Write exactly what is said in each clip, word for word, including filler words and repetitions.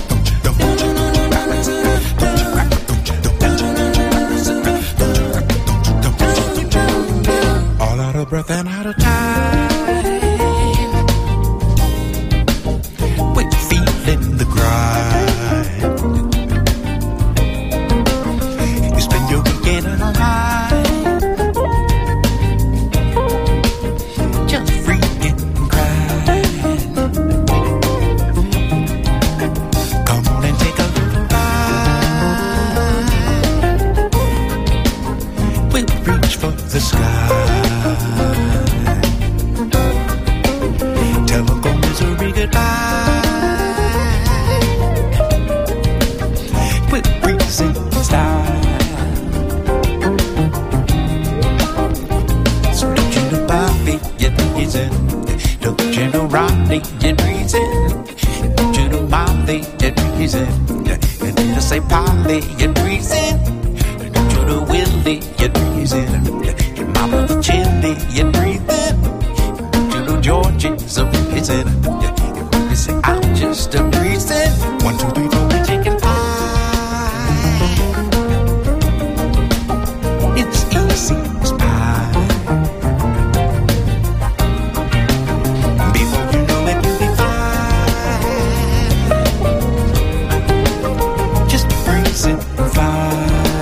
Breath and out of time, with feeling the grind. You spend your weekend sky. Telephone misery goodbye. With breezing style. So don't you know Bobby, you're breezing. Don't you know Rodney, you're breezing. Don't you know Molly, you're breezing. And then you say Polly, you're breezing. Don't you know Willie, you're breezing. Your mama the chili, you're breathing. Don't you know Georgie, so breezing. You say I'm just a breezing. One, two, three, four, and chicken pie. It's easy as pie. Before you know it, you'll be fine. Just breezing fine.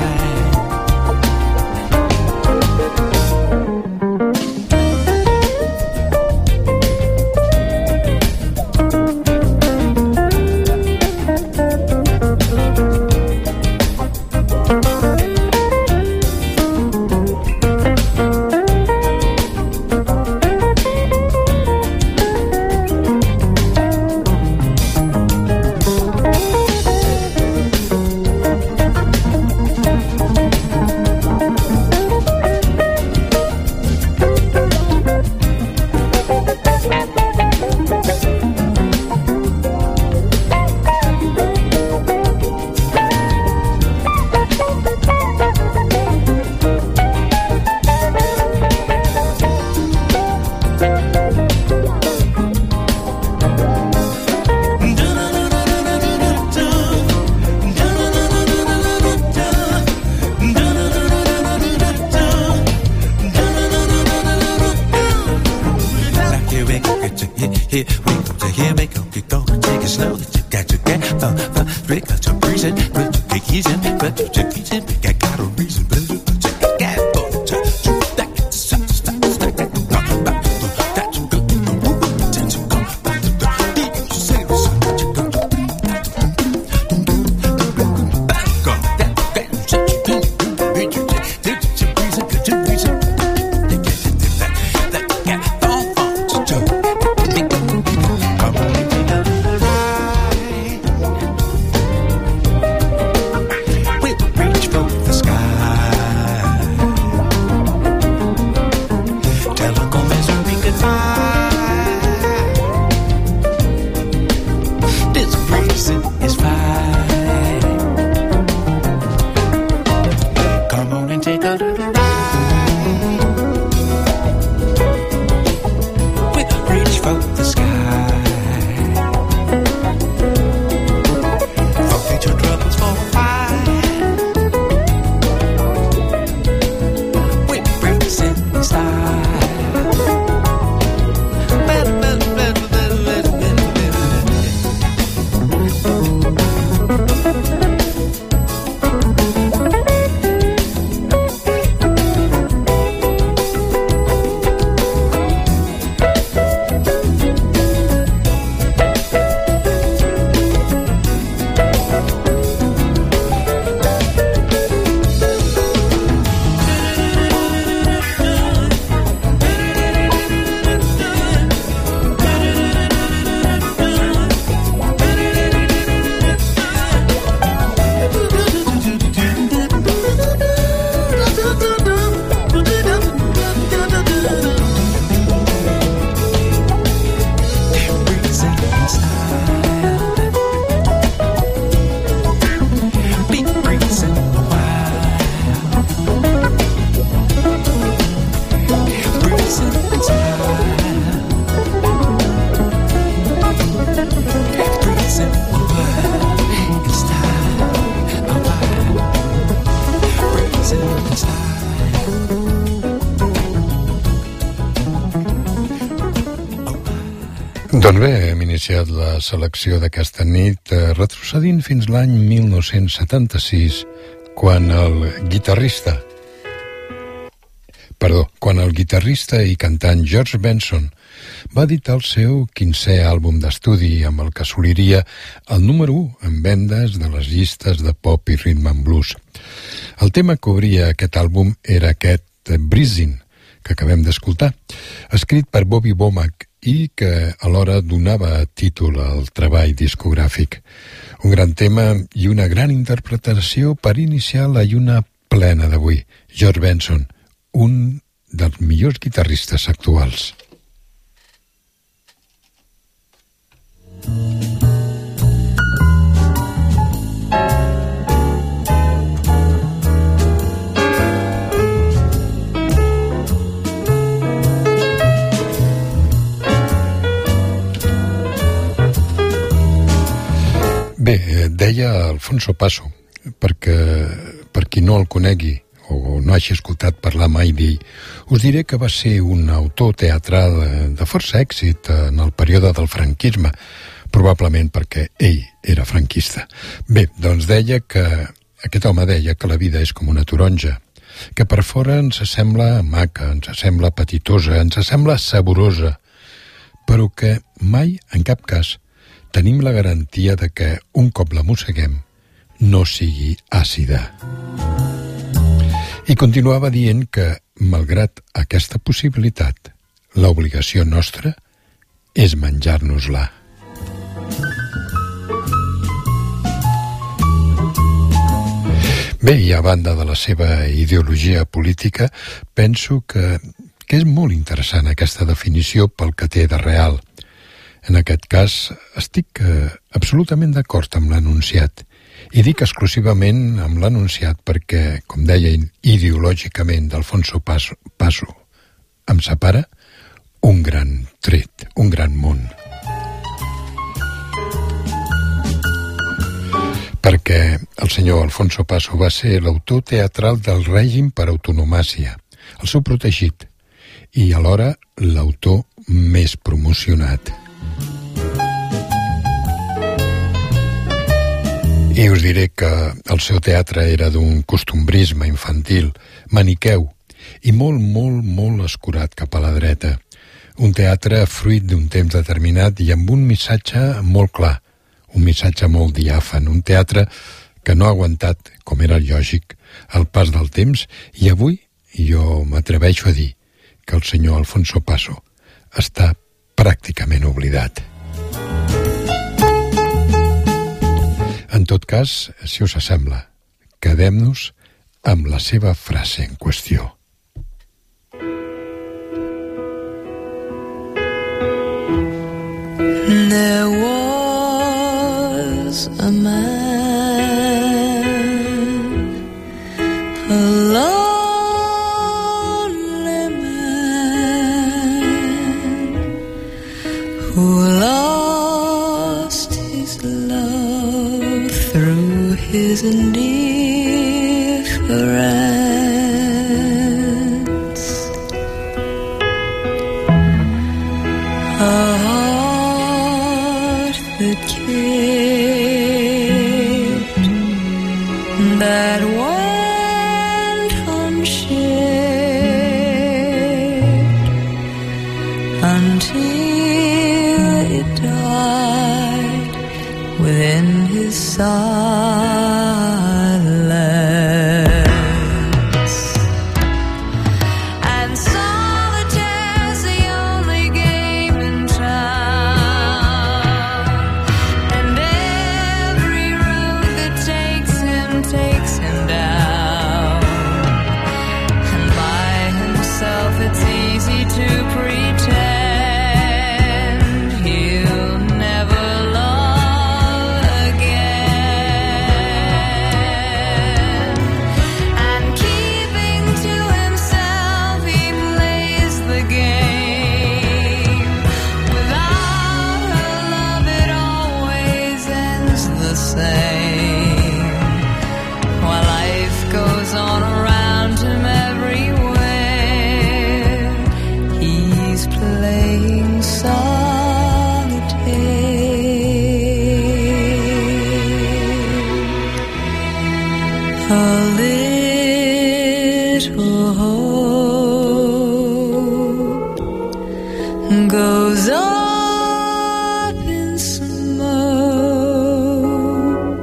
Here we go to here we go, you go, take it slow. You got to get fun, fun, break out your breezing, but you take easy, but you take easy, but I got a reason, but you take it, get fun, you that get stop, stop, stop, that you go back, that you go, you go, that you go back, you say the song, that you go, back on that, that you say you do, you do, you do, breezing, good you breezing, you get that, that get fun, fun, you do. Doncs bé, hem iniciat la selecció d'aquesta nit eh, retrocedint fins l'any mil nou-cents setanta-sis, quan el guitarrista perdó, quan el guitarrista i cantant George Benson va editar el seu quinzè àlbum d'estudi amb el que assoliria el número u en vendes de les llistes de pop i rhythm and blues. El tema que obria aquest àlbum era aquest Breezing, que acabem d'escoltar, escrit per Bobby Womack i que alhora donava títol al treball discogràfic. Un gran tema i una gran interpretació per iniciar la lluna plena d'avui. George Benson, un dels millors guitarristes actuals. Bé, deia Alfonso Paso, perquè per qui no el conegui o no hagi escoltat parlar mai d'ell, us diré que va ser un autor teatral de força èxit en el període del franquisme, probablement perquè ell era franquista. Bé, doncs deia que, aquest home deia que la vida és com una taronja, que per fora ens sembla maca, ens sembla petitosa, ens sembla saborosa, però que mai, en cap cas, tenim la garantia de que, un cop la mosseguem, no sigui àcida. I continuava dient que, malgrat aquesta possibilitat, l'obligació nostra és menjar-nos-la. Bé, i a banda de la seva ideologia política, penso que, que és molt interessant aquesta definició pel que té de real. En aquest cas, estic eh, absolutament d'acord amb l'enunciat. I dic exclusivament amb l'enunciat perquè, com deia ideològicament d'Alfonso Paso, Paso, em separa un gran tret, un gran món. Perquè el senyor Alfonso Paso va ser l'autor teatral del règim per autonomàcia, el seu protegit, i alhora l'autor més promocionat. I us diré que el seu teatre era d'un costumbrisme infantil, maniqueu, i molt, molt, molt escurat cap a la dreta. Un teatre fruit d'un temps determinat i amb un missatge molt clar, un missatge molt diàfan, un teatre que no ha aguantat, com era lògic, el pas del temps, i avui jo m'atreveixo a dir que el senyor Alfonso Paso està pràcticament oblidat. En tot cas, si us sembla, quedem-nos amb la seva frase en qüestió. There was a man, a lonely man, who lost his love through his indifference. A heart that cared, that went unshared until it died within his silence. And solitaire's the only game in town, and every road that takes him takes him down. And by himself it's easy to pretend he'll never love again. And keeping to himself he plays the game. Without her love it always ends the same. While life goes on around him everywhere, he's playing solitaire. A little hope goes up in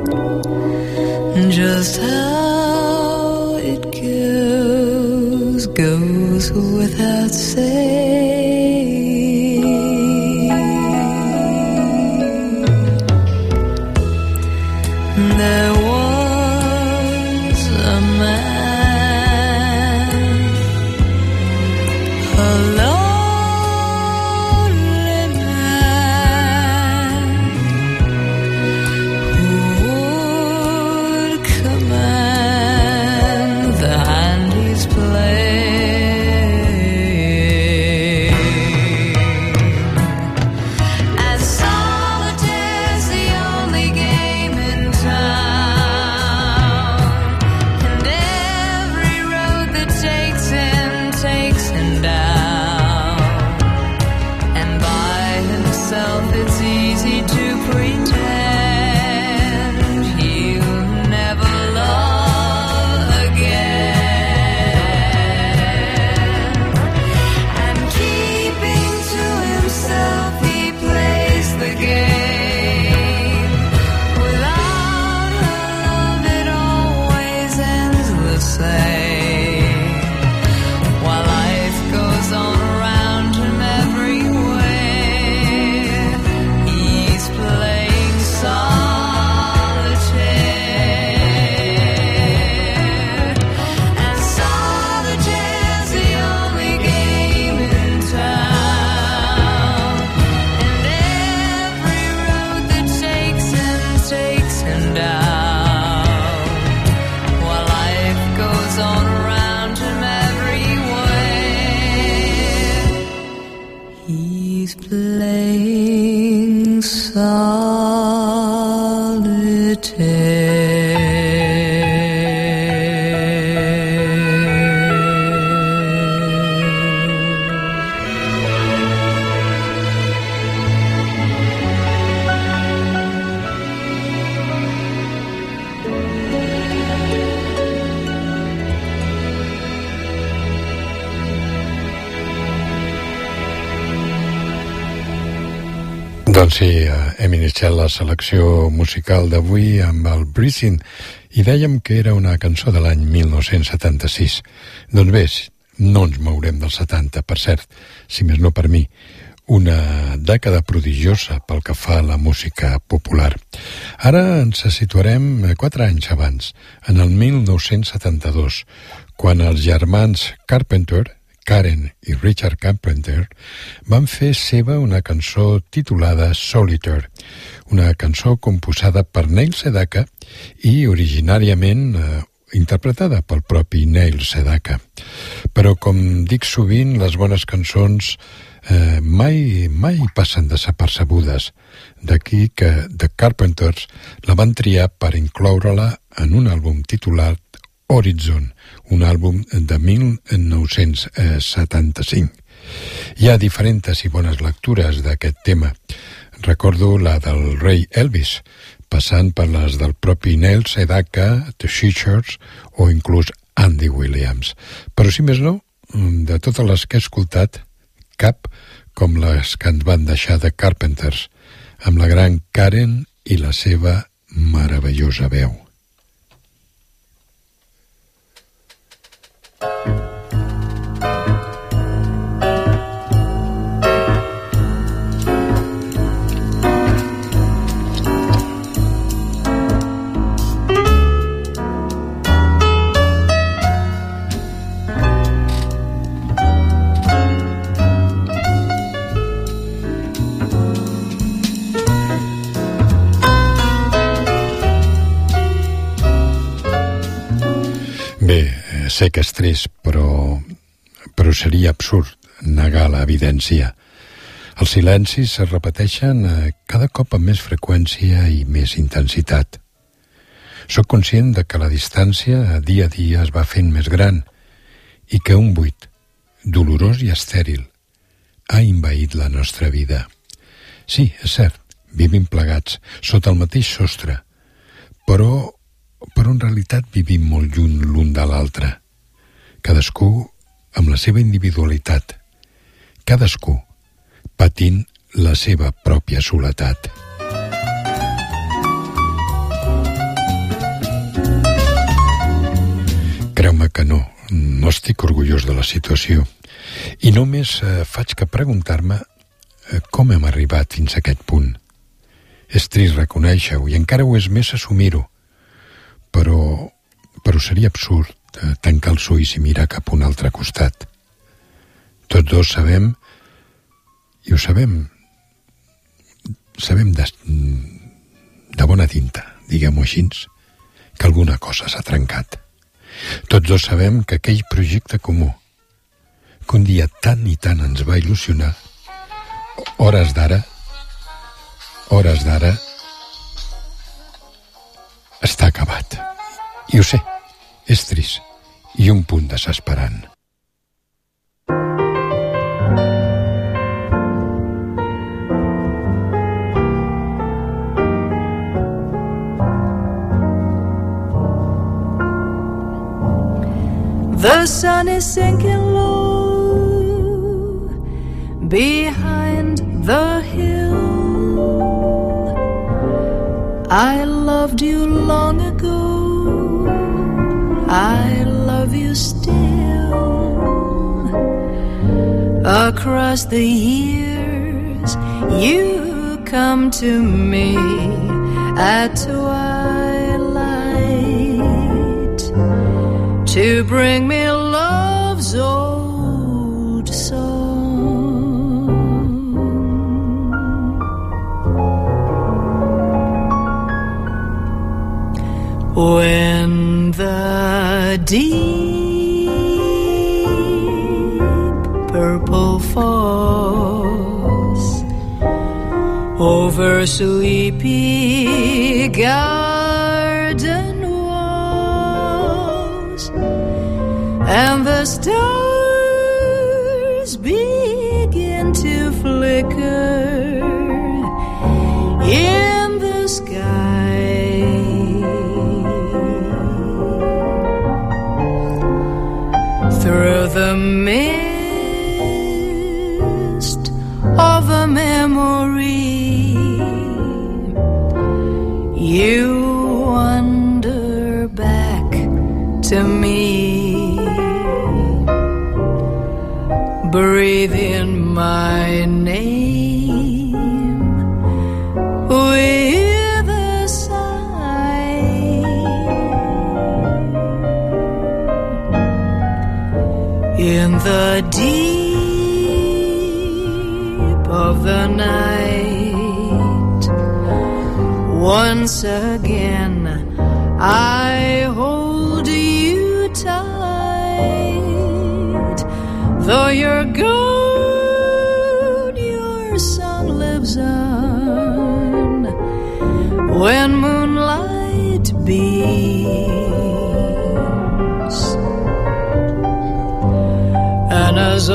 smoke. Just how it goes goes without saying. There was a man, a lonely man, who would command the hand he's playing. As solitaire's the only game in town, and every road that takes him takes him down, and by himself it's easy to pretend he'll never love again. And keeping to himself he plays the game. Without her love it always ends the same, while life goes on around him everywhere. He's playing solitaire, and solitaire's the only game in town, and every road that takes him takes him down, while life goes on around him everywhere. He's playing Doncs sí, hem iniciat la selecció musical d'avui amb el Breathing i dèiem que era una cançó de l'any mil nou-cents setanta-sis. Doncs bé, no ens mourem del setanta, per cert, si més no per mi, una dècada prodigiosa pel que fa a la música popular. Ara ens situarem quatre anys abans, en el mil nou-cents setanta-dos, quan els germans Carpenter, Karen i Richard Carpenter, van fer seva una cançó titulada Solitaire, una cançó composada per Neil Sedaka i originàriament eh, interpretada pel propi Neil Sedaka. Però, com dic sovint, les bones cançons eh, mai, mai passen desapercebudes. D'aquí que The Carpenters la van triar per incloure-la en un àlbum titulat Horizon, un àlbum de mil nou-cents setanta-cinc. Hi ha diferents i bones lectures d'aquest tema. Recordo la del rei Elvis, passant per les del propi Neil Sedaka, The Seashores o inclús Andy Williams. Però si més no, de totes les que he escoltat, cap com les que ens van deixar de Carpenters, amb la gran Karen i la seva meravellosa veu. Sé que és trist, però, però seria absurd negar l'evidència. Els silencis es repeteixen cada cop amb més freqüència i més intensitat. Soc conscient de que la distància dia a dia es va fent més gran i que un buit, dolorós i estèril, ha invaït la nostra vida. Sí, és cert, vivim plegats, sota el mateix sostre, però, però en realitat vivim molt lluny l'un de l'altre. Cadascú amb la seva individualitat, cadascú patint la seva pròpia soledat. Creu-me que no, no estic orgullós de la situació i només eh, faig que preguntar-me eh, com hem arribat fins a aquest punt. És trist reconèixer-ho i encara ho és més assumir-ho, però, però seria absurd eh, tancar els ulls i mirar cap a un altre costat. Tots dos sabem, i ho sabem, sabem de, de bona tinta, diguem-ho així, que alguna cosa s'ha trencat. Tots dos sabem que aquell projecte comú, que un dia tant i tant ens va il·lusionar, hores d'ara, hores d'ara, està acabat. I ho sé, és trist i un punt desesperant. The sun is sinking low behind the hill. I loved you long ago, I love you still. Across the years you come to me at twilight to bring me love's old song. When the deep purple falls over sleepy garden and the stars begin to flicker in the sky, through the mist of a memory, you wander back to me. Breathe in my name with a sigh. In the deep of the night, once again I hold you tight. Though you're gone, your song lives on when moonlight beams, and as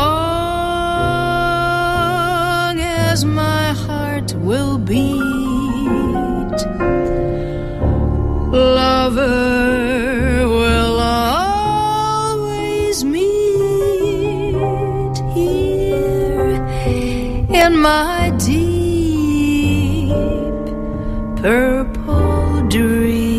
long as my heart will beat, lover will always meet here in my deep purple dream.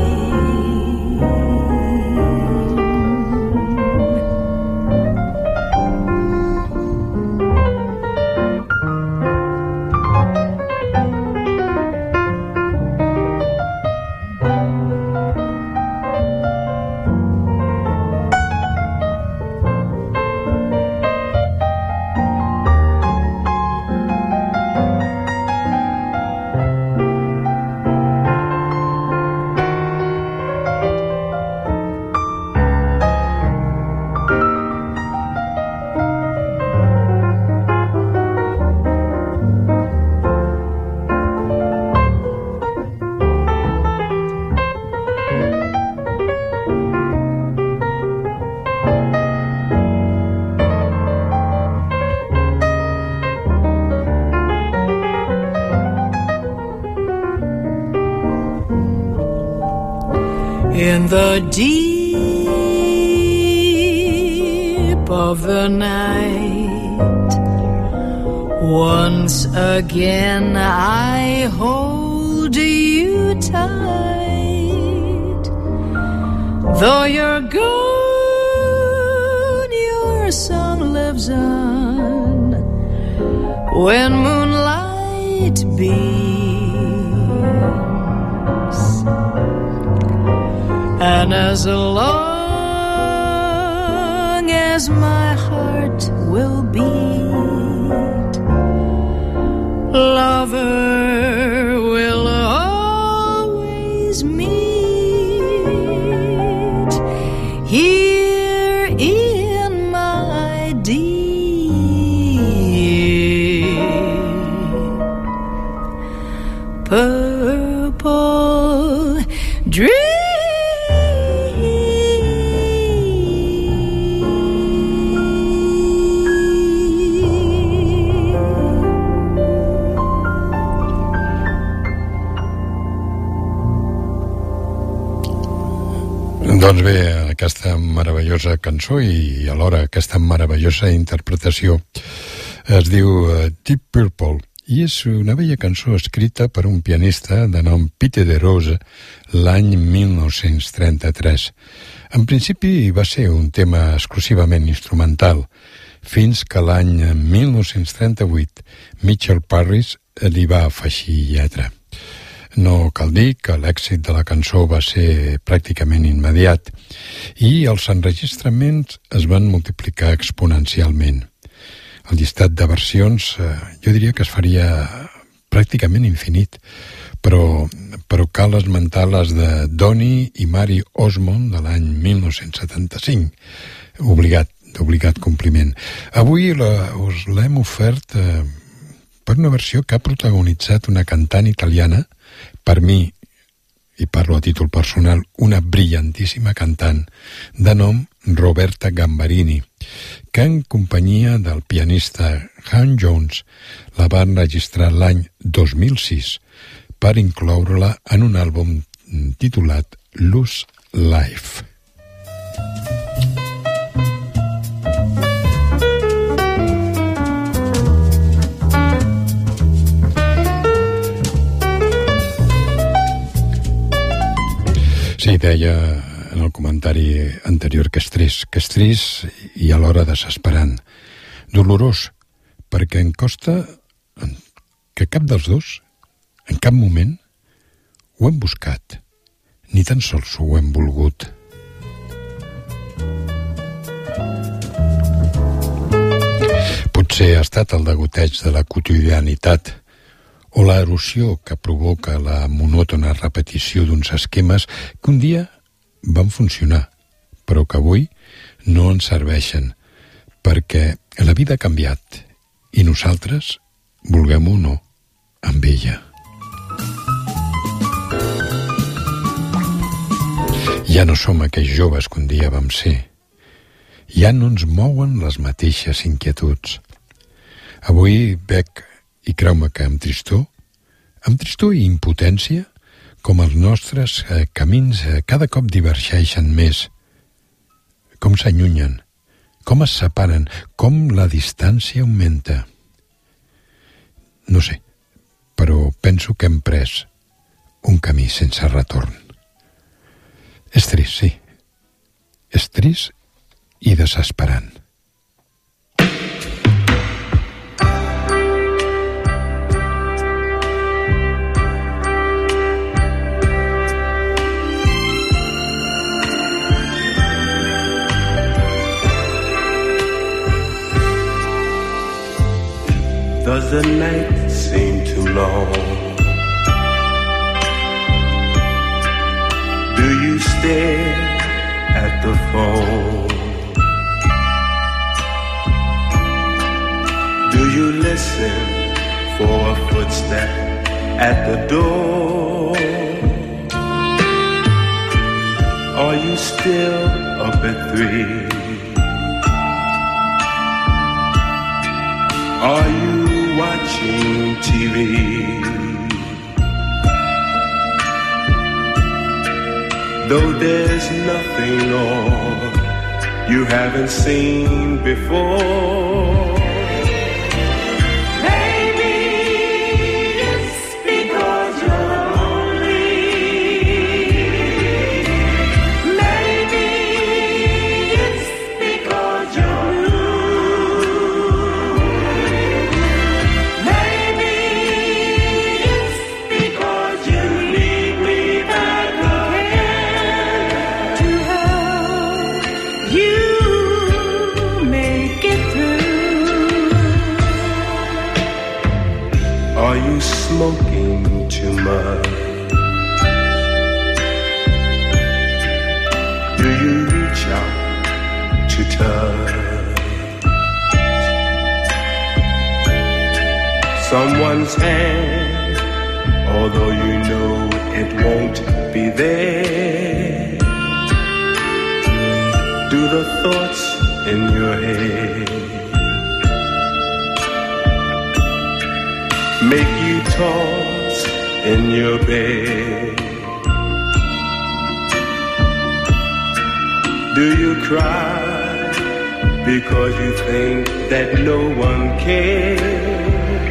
In the deep of the night, once again I hold you tight. Though you're gone, our song lives on when moonlight beams, and as long as my heart will beat, lover will always meet here in my deep purple dream. Doncs bé, aquesta meravellosa cançó i alhora aquesta meravellosa interpretació es diu Deep Purple i és una bella cançó escrita per un pianista de nom Pete DeRose l'any mil nou-cents trenta-tres. En principi va ser un tema exclusivament instrumental, fins que l'any mil nou-cents trenta-vuit Mitchell Parris li va afegir lletra. No cal dir que l'èxit de la cançó va ser pràcticament immediat i els enregistraments es van multiplicar exponencialment. El llistat de versions eh, jo diria que es faria pràcticament infinit, però, però cal esmentar les de Donny i Mary Osmond de l'any mil nou-cents setanta-cinc. Obligat, d'obligat compliment. Avui la, us l'hem ofert eh, per una versió que ha protagonitzat una cantant italiana, per mi, i parlo a títol personal, una brillantíssima cantant de nom Roberta Gambarini, que en companyia del pianista Han Jones la va enregistrar l'any dos mil sis per incloure-la en un àlbum titulat Loose Life. Sí, deia en el comentari anterior que és trist, que és trist i alhora desesperant. Dolorós, perquè em costa que cap dels dos, en cap moment, ho hem buscat, ni tan sols ho hem volgut. Potser ha estat el degoteig de la quotidianitat o l'erosió que provoca la monòtona repetició d'uns esquemes que un dia van funcionar, però que avui no ens serveixen, perquè la vida ha canviat i nosaltres, vulguem o no, amb ella. Ja no som aquells joves que un dia vam ser. Ja no ens mouen les mateixes inquietuds. Avui veig, i creu-me que amb tristor, amb tristor i impotència, com els nostres eh, camins eh, cada cop divergeixen més, com s'allunyen, com es separen, com la distància augmenta. No sé, però penso que hem pres un camí sense retorn. És trist, sí. És trist i desesperant. Does the night seem too long? Do you stare at the phone? Do you listen for a footstep at the door? Are you still up at three? Are you watching T V? Though there's nothing on you haven't seen before. Maybe it's because you're lonely. smoking too much? Do you reach out to touch someone's hand, although you know it won't be there? Do the thoughts in your head make you toss in your bed? Do you cry because you think that no one cares?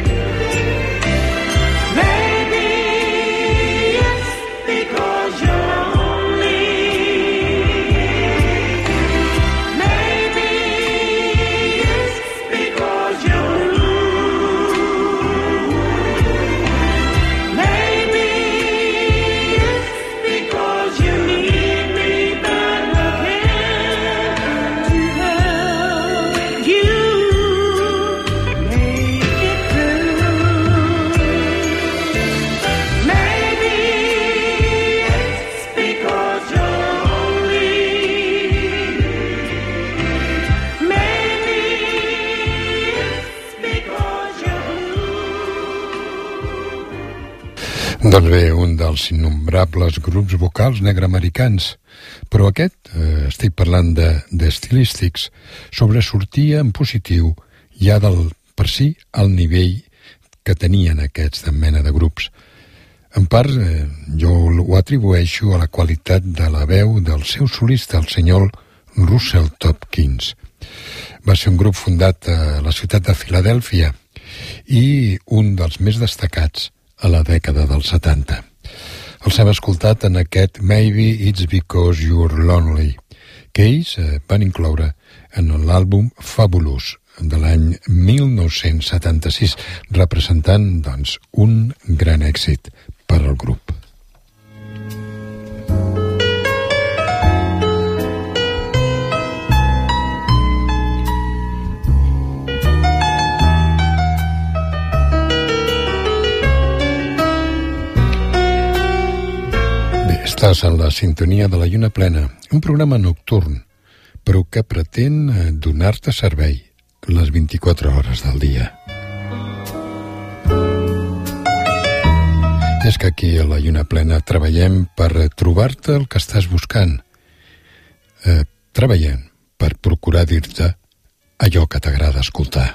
Doncs bé, un dels innombrables grups vocals negreamericans, però aquest, eh, estic parlant de, de Stylistics, sobresortia en positiu ja del per si al nivell que tenien aquests de mena de grups. En part, eh, jo ho atribueixo a la qualitat de la veu del seu solista, el senyor Russell Tompkins. Va ser un grup fundat a la ciutat de Filadèlfia i un dels més destacats a la dècada dels setanta. Els hem escoltat en aquest Maybe It's Because You're Lonely, que ells van incloure en l'àlbum Fabulous de l'any mil nou-cents setanta-sis, representant, doncs, un gran èxit per al grup. Estàs en la sintonia de la Lluna Plena, un programa nocturn, però que pretén donar-te servei les vint-i-quatre hores del dia. És que aquí a la Lluna Plena treballem per trobar-te el que estàs buscant. Eh, treballem per procurar dir-te allò que t'agrada escoltar.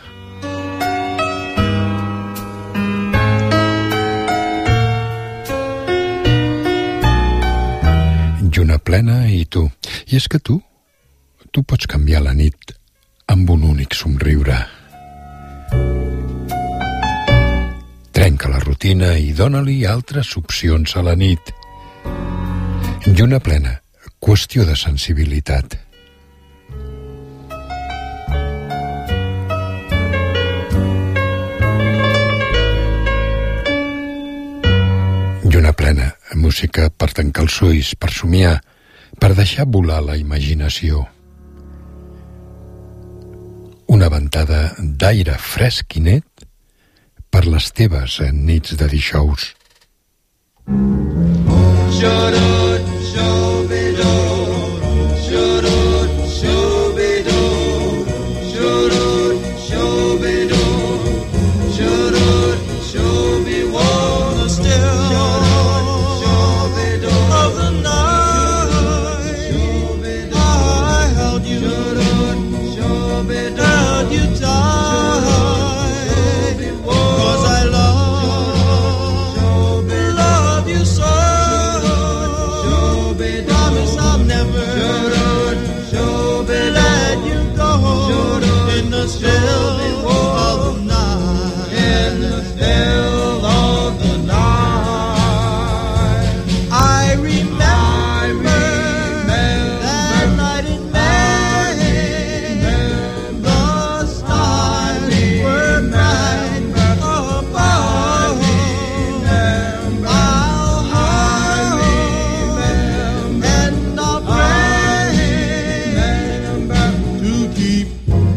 Lluna Plena i tu. I és que tu, tu pots canviar la nit amb un únic somriure. Trenca la rutina i dóna-li altres opcions a la nit. Lluna Plena, qüestió de sensibilitat. Lluna Plena, música per tancar els ulls, per somiar, per deixar volar la imaginació. Una ventada d'aire fresc i net per les teves nits de dijous.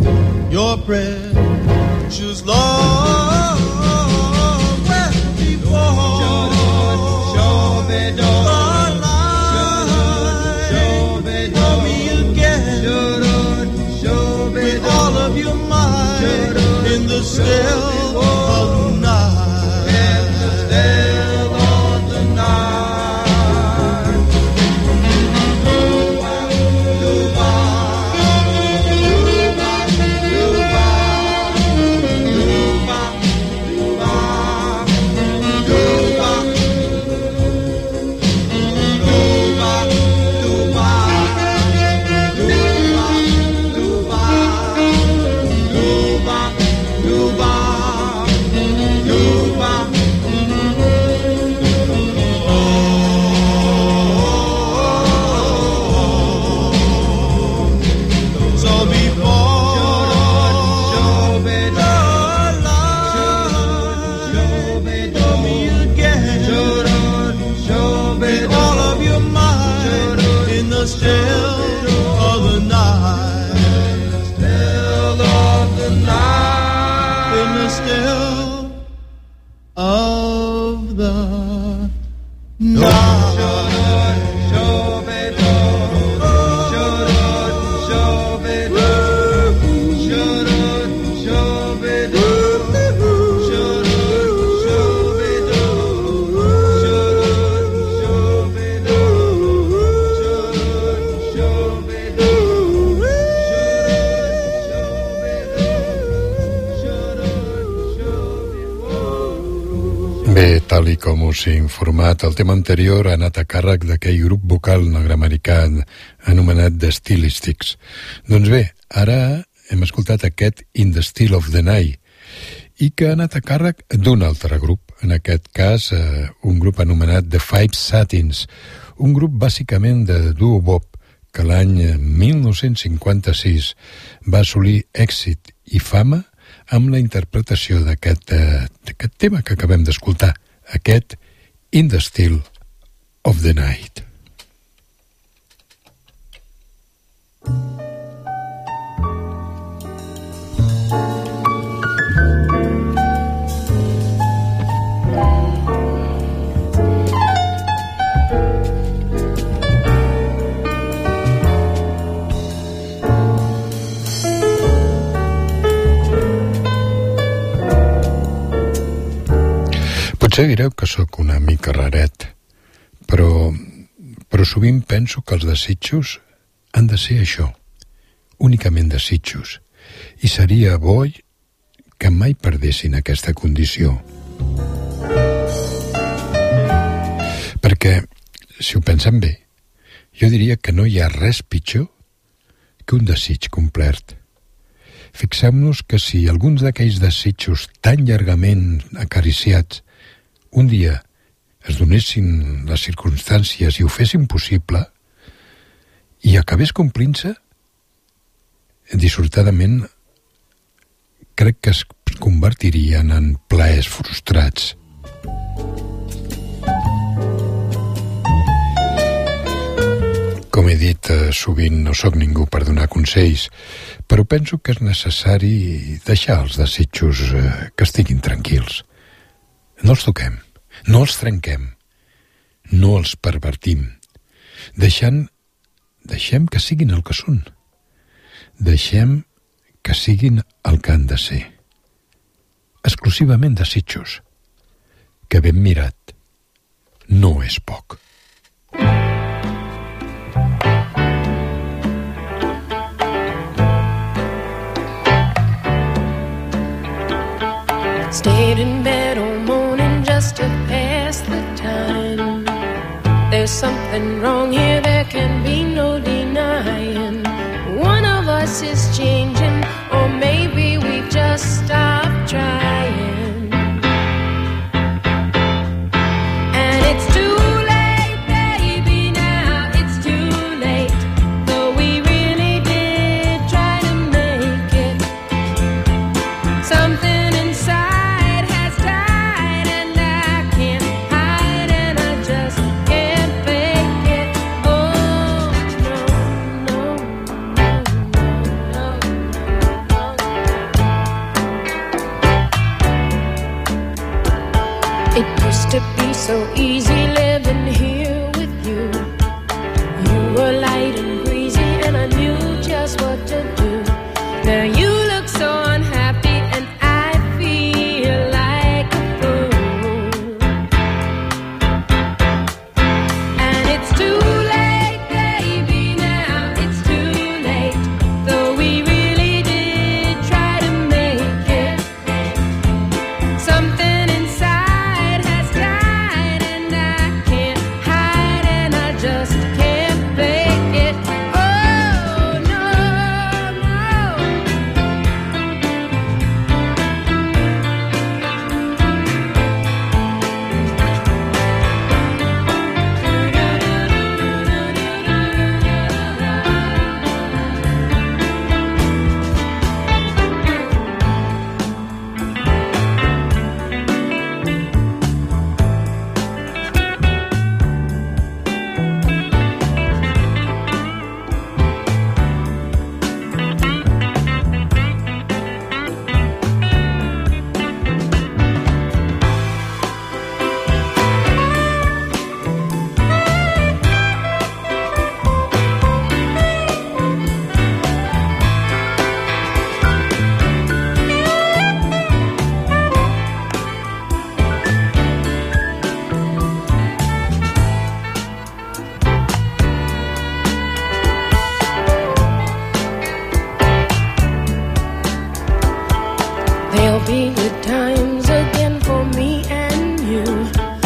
Precious Lord, where tal i com us he informat, el tema anterior ha anat a càrrec d'aquell grup vocal nord-americà anomenat The Stylistics. Doncs bé, ara hem escoltat aquest In the Still of the Night, i que ha anat a càrrec d'un altre grup, en aquest cas eh, un grup anomenat The Five Satins, un grup bàsicament de duo-bop que l'any mil nou-cents cinquanta-sis va assolir èxit i fama amb la interpretació d'aquest eh, d'aquest tema que acabem d'escoltar, aquest In the Still of the Night. Potser direu que sóc una mica raret, però, però sovint penso que els desitjos han de ser això, únicament desitjos, i seria bo que mai perdessin aquesta condició. Perquè, si ho pensem bé, jo diria que no hi ha res pitjor que un desig complert. Fixem-nos que si alguns d'aquells desitjos tan llargament acariciats un dia es donessin les circumstàncies i ho fessin possible i acabés complint-se, dissortadament crec que es convertirien en plaers frustrats. Com he dit, eh, sovint no sóc ningú per donar consells, però penso que és necessari deixar els desitjos eh, que estiguin tranquils. No els toquem, no els trenquem, no els pervertim, deixant, deixem que siguin el que són, deixem que siguin el que han de ser. Exclusivament desitjos, que ben mirat no és poc. Stayed in bed all morning just to pass the time. There's something wrong here, there can be no denying. One of us is changing, or maybe we just stopped trying. And it's too late, baby, now it's too late. Though we really did try to make it. Something inside to be so easy living here with you. You were light and breezy and I knew just what to do. Now you look so unhappy and I feel like a fool. And it's too late, baby, now it's too late. Though we really did try to make it. Something be good times again for me and you.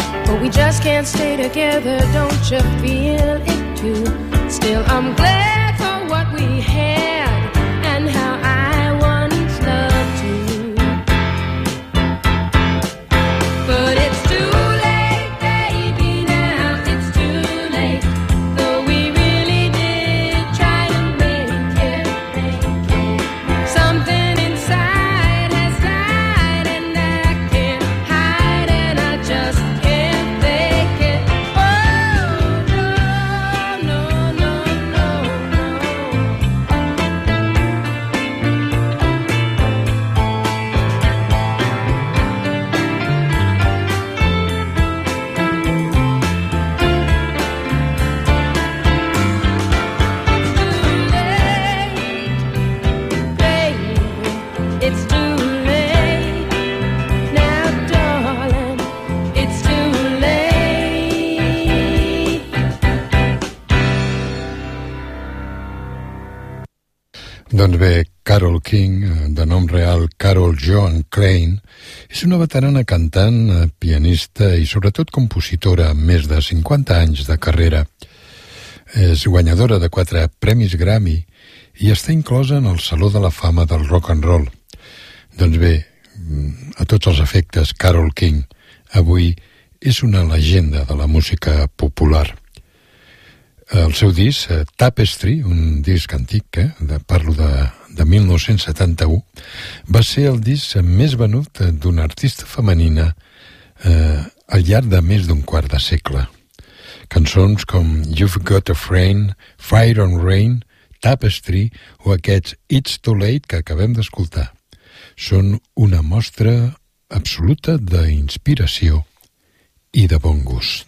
can't stay together, don't you feel it too? Still, I'm glad for what we had and how I once loved you. But it's too late, baby, now it's too late. Though we really did try to make it, make it. Something inside has died and I can't hide and I just can't fake it. Oh, no, no, no, no, it's too late, now darling, it's too late. Doncs bé, Carole King, de nom real Carole Joan Klein, és una veterana cantant, pianista i sobretot compositora amb més de cinquanta anys de carrera. És guanyadora de quatre premis Grammy i està inclosa en el Saló de la Fama del Rock and Roll. Doncs bé, a tots els efectes, Carole King avui és una llegenda de la música popular. El seu disc, Tapestry, un disc antic, eh, de, parlo de, de mil nou-cents setanta-u, va ser el disc més venut d'una artista femenina eh, al llarg de més d'un quart de segle. Cançons com You've Got a Friend, Fire on Rain, Tapestry o aquests It's Too Late que acabem d'escoltar són una mostra absoluta d'inspiració i de bon gust.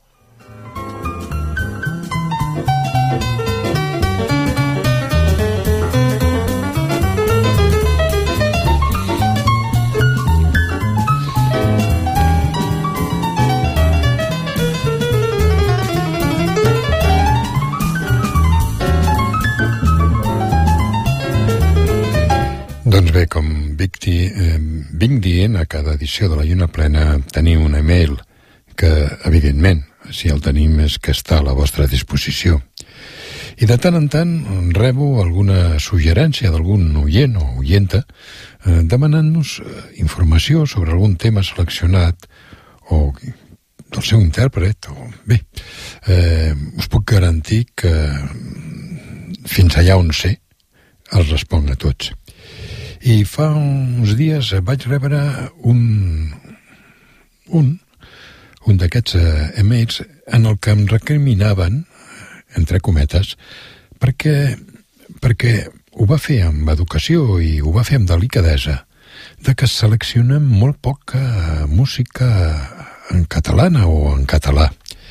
Doncs bé, com vinc, di, eh, vinc dient a cada edició de la Lluna Plena, tenim un email que, evidentment, si el tenim és que està a la vostra disposició. I de tant en tant rebo alguna suggerència d'algun oient o oienta eh, demanant-nos informació sobre algun tema seleccionat o del seu intèrpret. O, bé, eh, us puc garantir que fins allà on sé els responc a tots. I fa uns dies vaig rebre un un, un d'aquests emails en el que em recriminaven, entre cometes, perquè, perquè ho va fer amb educació i ho va fer amb delicadesa, de que seleccionem molt poca música en catalana o en català.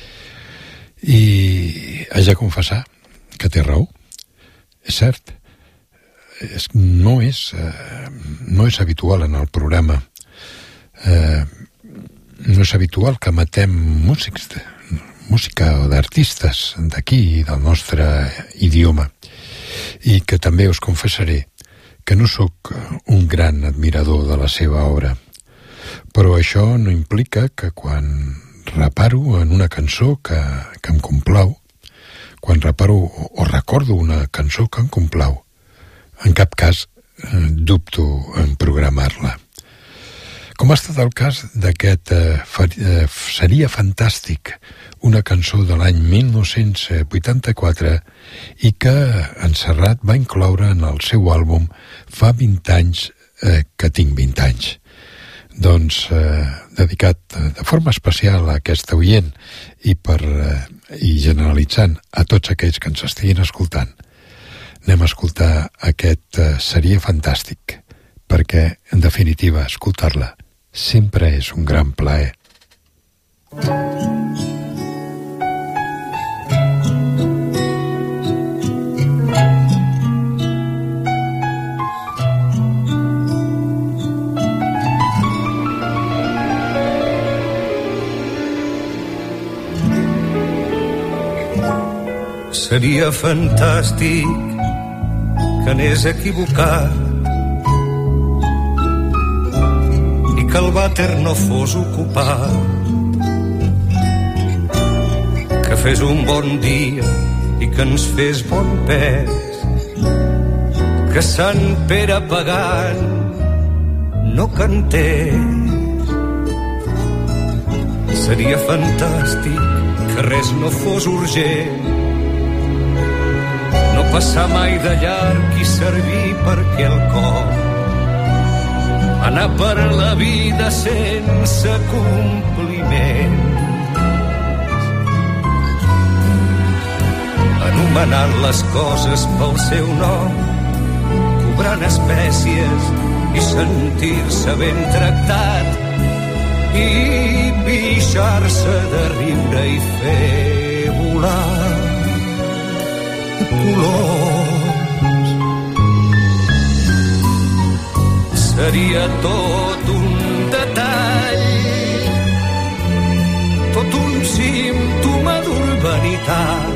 I haig de confessar que té raó. És cert. És, no, és, eh, no és habitual en el programa. Eh, no és habitual que matem músics, de, música d'artistes d'aquí, del nostre idioma. I que també us confessaré que no sóc un gran admirador de la seva obra. Però això no implica que quan reparo en una cançó que, que em complau, quan reparo o, o recordo una cançó que em complau, en cap cas eh, dubto en programar-la. Com ha estat el cas d'aquest eh, fa, eh, Seria fantàstic, una cançó de l'any mil nou-cents vuitanta-quatre i que en Serrat va incloure en el seu àlbum Fa vint anys eh, que tinc vint anys. Doncs eh, dedicat de forma especial a aquesta oient i, per, eh, i generalitzant a tots aquells que ens estiguin escoltant, anem a escoltar aquest uh, Seria fantàstic, perquè, en definitiva, escoltar-la sempre és un gran plaer. Seria fantàstic que anés equivocat i que el vàter no fos ocupat fes un bon dia i que ens fes bon pes, que Sant Pere pagant no cantés. Seria fantàstic que res no fos urgent, no passar mai de llarg i servir perquè el cor anar per la vida sense compliment, anomenant les coses pel seu nom, cobrant espècies i sentir-se ben tractat i pixar-se de riure i fer volar colors. Seria tot un detall, tot un símptoma d'urbanitat,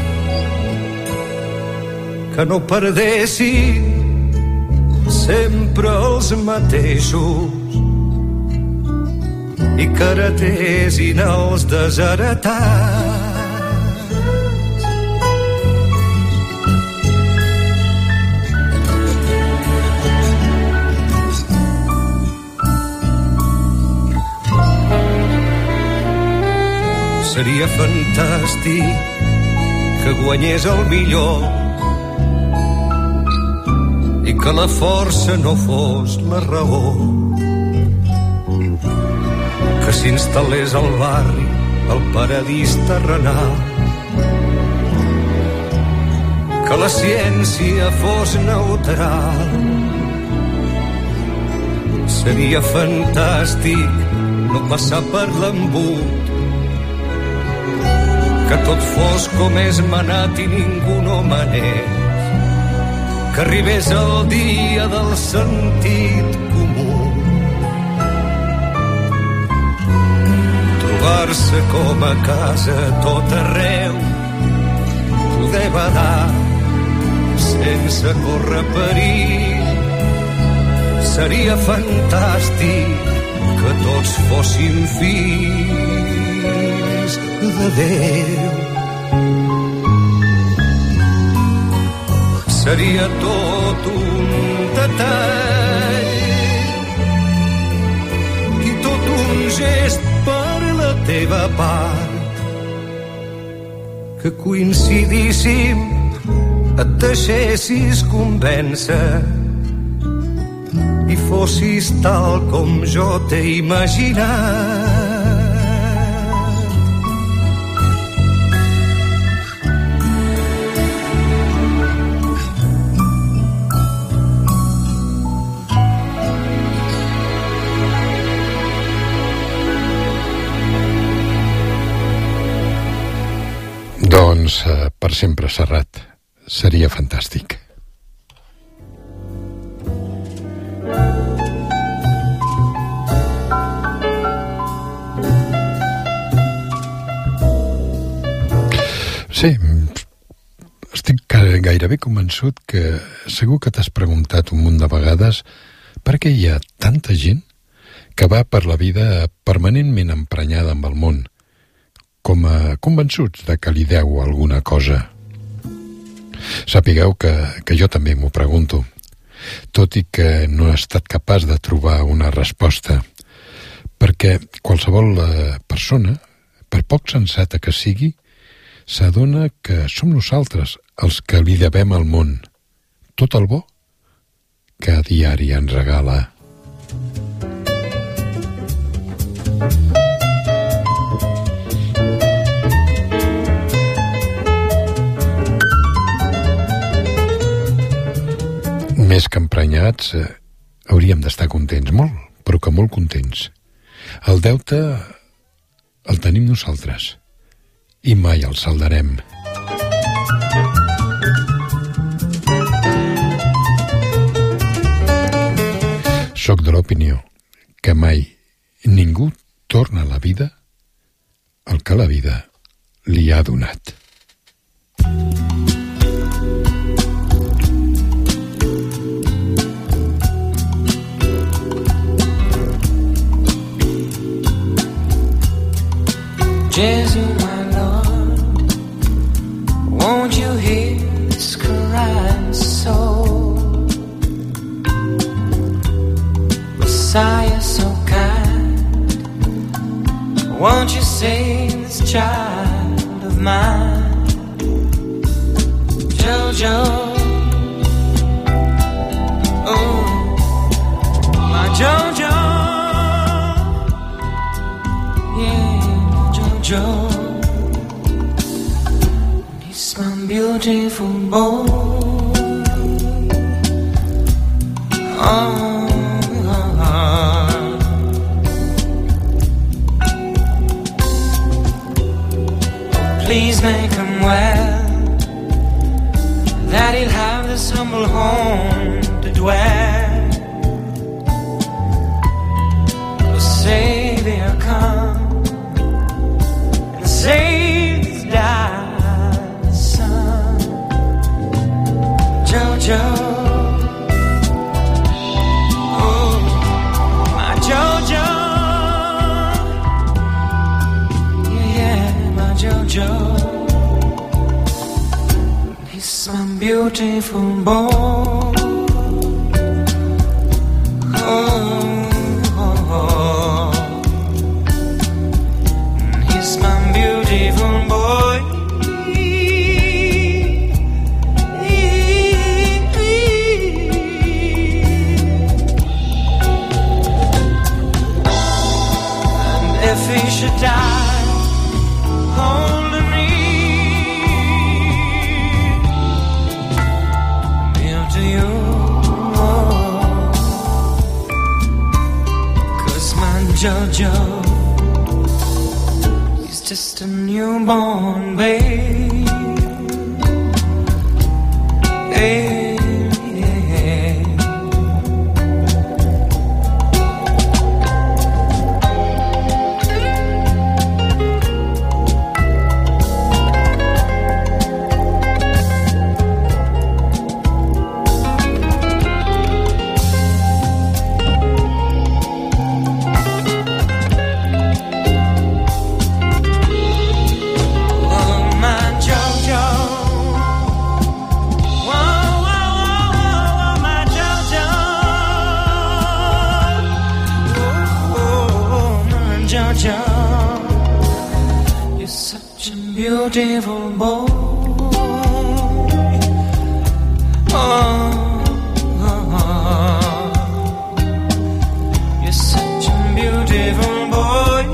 que no perdessin sempre els mateixos i que heretessin els desheretats. Seria fantàstic que guanyés el millor i que la força no fos la raó, que s'instal·lés al barri el paradís terrenal, que la ciència fos neutral. Seria fantàstic no passar per l'embut, que tot fos com és manat i ningú no manés, que arribés el dia del sentit comú, trobar-se com a casa tot arreu, poder badar sense córrer perill. Seria fantàstic que tots fóssim fills de Déu. Seria tot un detall i tot un gest per la teva part, que coincidíssim, et deixessis convèncer i fossis tal com jo t'he imaginat. Doncs eh, per sempre, Serrat. Seria fantàstic. Sí, estic gairebé convençut que segur que t'has preguntat un munt de vegades per què hi ha tanta gent que va per la vida permanentment emprenyada amb el món, com a convençuts de que li deu alguna cosa. Sapigueu que, que jo també m'ho pregunto, tot i que no he estat capaç de trobar una resposta, perquè qualsevol persona, per poc sensata que sigui, s'adona que som nosaltres els que li devem al món tot el bo que a diari ens regala. Més que emprenyats, eh, hauríem d'estar contents, molt, però que molt contents. El deute el tenim nosaltres i mai el saldarem. Soc de l'opinió que mai ningú torna a la vida el que la vida li ha donat. Jesus, my Lord, Messiah so kind, won't you save this child of mine? Jojo, oh, my Jojo, yeah, Jojo, he's my beautiful boy. Oh. Please make him well, that he'll have this humble home to dwell. The Savior come and save this dying son. Jojo, oh, my Jojo, yeah, yeah, my Jojo. He's my beautiful boy. Oh, oh, oh. He's my beautiful boy. And if he should die holding me, to you, oh, 'cause my Jojo, he's just a newborn babe. Hey, hey. You're such a beautiful boy. Oh, oh, oh. You're such a beautiful boy.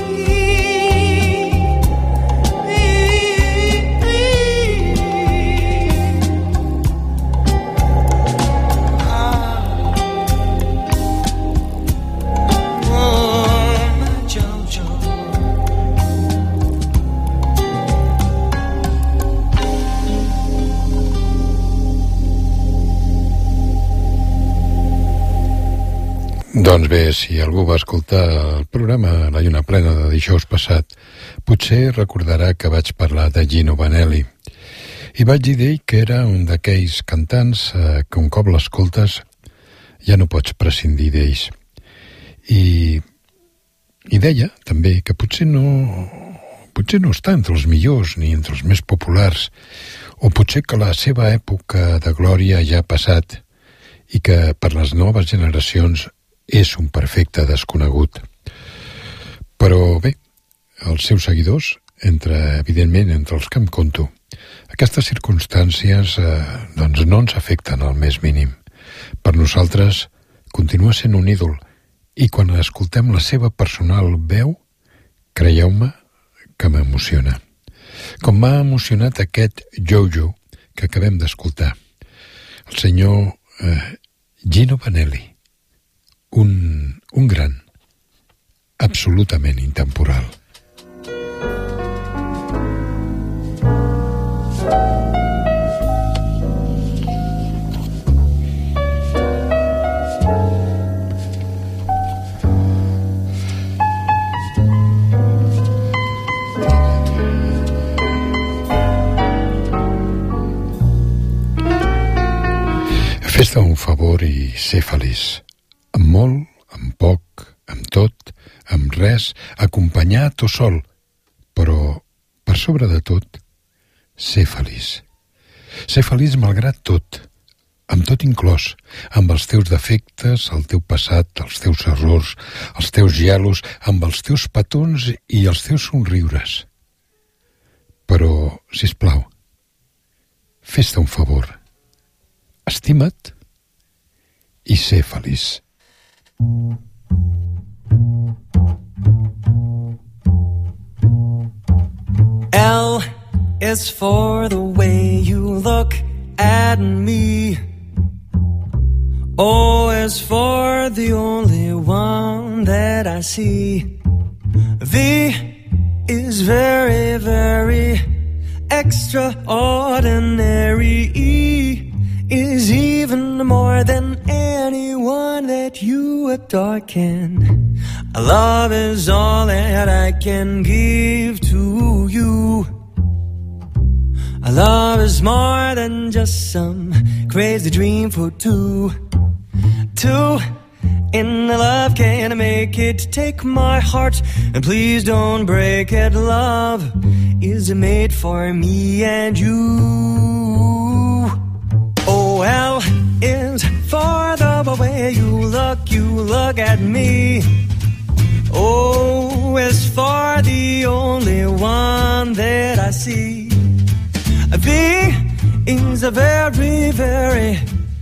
Doncs bé, si algú va escoltar el programa La Lluna Plena de dijous passat, potser recordarà que vaig parlar de Gino Vanelli. I vaig dir d'ell que era un d'aquells cantants eh, que un cop l'escoltes ja no pots prescindir d'ells. I, I deia també que potser no, potser no està entre els millors ni entre els més populars, o potser que la seva època de glòria ja ha passat i que per les noves generacions és un perfecte desconegut. Però bé, els seus seguidors, entre, evidentment, entre els que em conto, aquestes circumstàncies eh, doncs no ens afecten al més mínim. Per nosaltres continua sent un ídol i quan escoltem la seva personal veu, creieu-me que m'emociona. Com m'ha emocionat aquest Jojo que acabem d'escoltar. El senyor eh, Gino Vanelli. Un, un gran, absolutament intemporal. Fes-te un favor i sé feliç. Amb molt, amb poc, amb tot, amb res, acompanyat o sol, però, per sobre de tot, ser feliç. Ser feliç malgrat tot, amb tot inclòs, amb els teus defectes, el teu passat, els teus errors, els teus gelos, amb els teus petons i els teus somriures. Però, sisplau, fes-te un favor. Estima't i sé feliç. L is for the way you look at me. O is for the only one that I see. V is very, very extraordinary. E is even more than anyone that you adore can. Love is all that I can give to you. Love is more than just some crazy dream for two. Two in love can I make it. Take my heart and please don't break it. Love is made for me and you. O L is for the way you look, you look at me. O is for the only one that I see. V is a very, very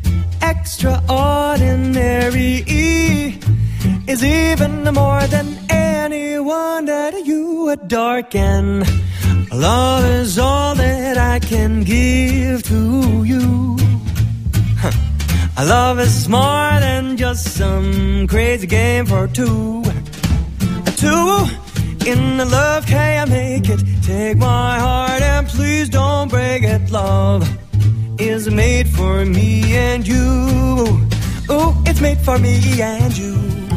extraordinary. E is even more than anyone that you adore can. Love is all that I can give to you. Huh. Love is more than just some crazy game for two. Two in the love can I make it. Take my heart and please don't break it. Love is made for me and you. Oh, it's made for me and you.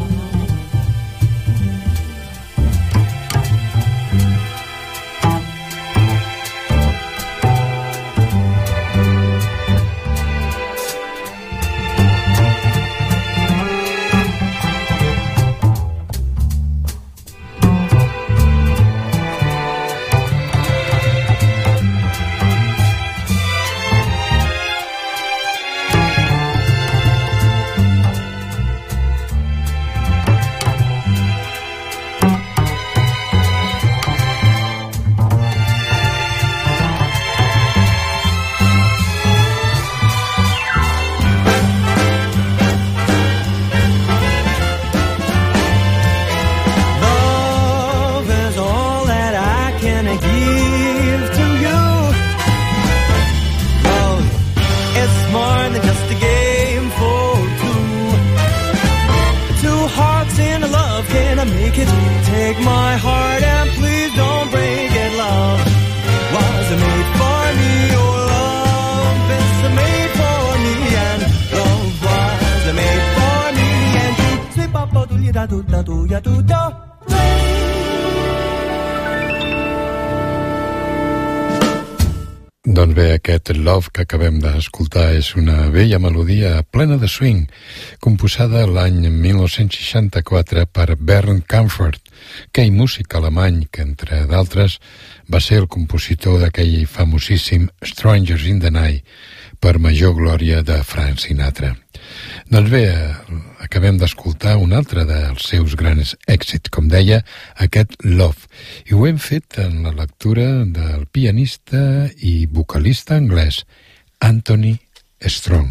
Doncs bé, aquest Love que acabem d'escoltar és una bella melodia plena de swing, composada l'any mil nou-cents seixanta-quatre per Bernd Kampfert, aquell músic alemany que, entre d'altres, va ser el compositor d'aquell famosíssim Strangers in the Night, per major glòria de Frank Sinatra. Doncs bé, acabem d'escoltar un altre dels seus grans èxits, com deia, aquest Love, i ho hem fet en la lectura del pianista i vocalista anglès Anthony Strong.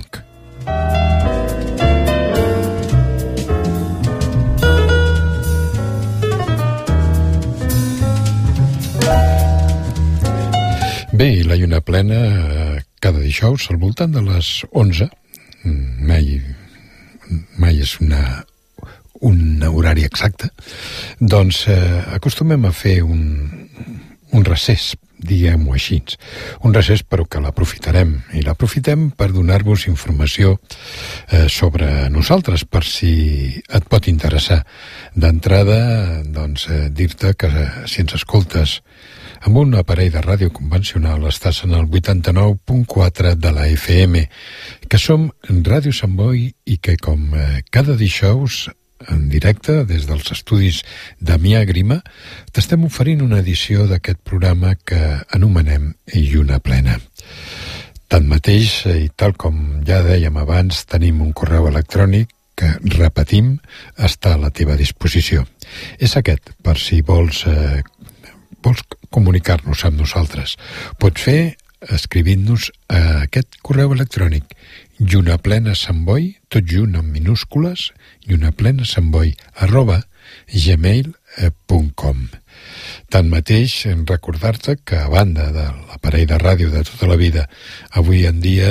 Bé, i la lluna plena cada dijous al voltant de les onze, mai, mai és una, un horari exacte, doncs eh, acostumem a fer un, un recés, diguem-ho així, un recés però que l'aprofitarem, i l'aprofitem per donar-vos informació eh, sobre nosaltres, per si et pot interessar. D'entrada, doncs, eh, dir-te que eh, si ens escoltes amb un aparell de ràdio convencional estàs en el vuitanta-nou punt quatre de la F M, que som Ràdio Sant Boi i que com eh, cada dijous en directe des dels estudis Damià Grima t'estem oferint una edició d'aquest programa que anomenem Lluna Plena. Tanmateix, i tal com ja dèiem abans, tenim un correu electrònic que, repetim, està a la teva disposició. És aquest, per si vols, eh, vols comunicar-nos amb nosaltres. Pots fer escrivint-nos a aquest correu electrònic llunaplenasamboi, tot junt en minúscules, llunaplenasamboi arroba gmail punt com. Tanmateix, recordar-te que, a banda de l'aparell de ràdio de tota la vida, avui en dia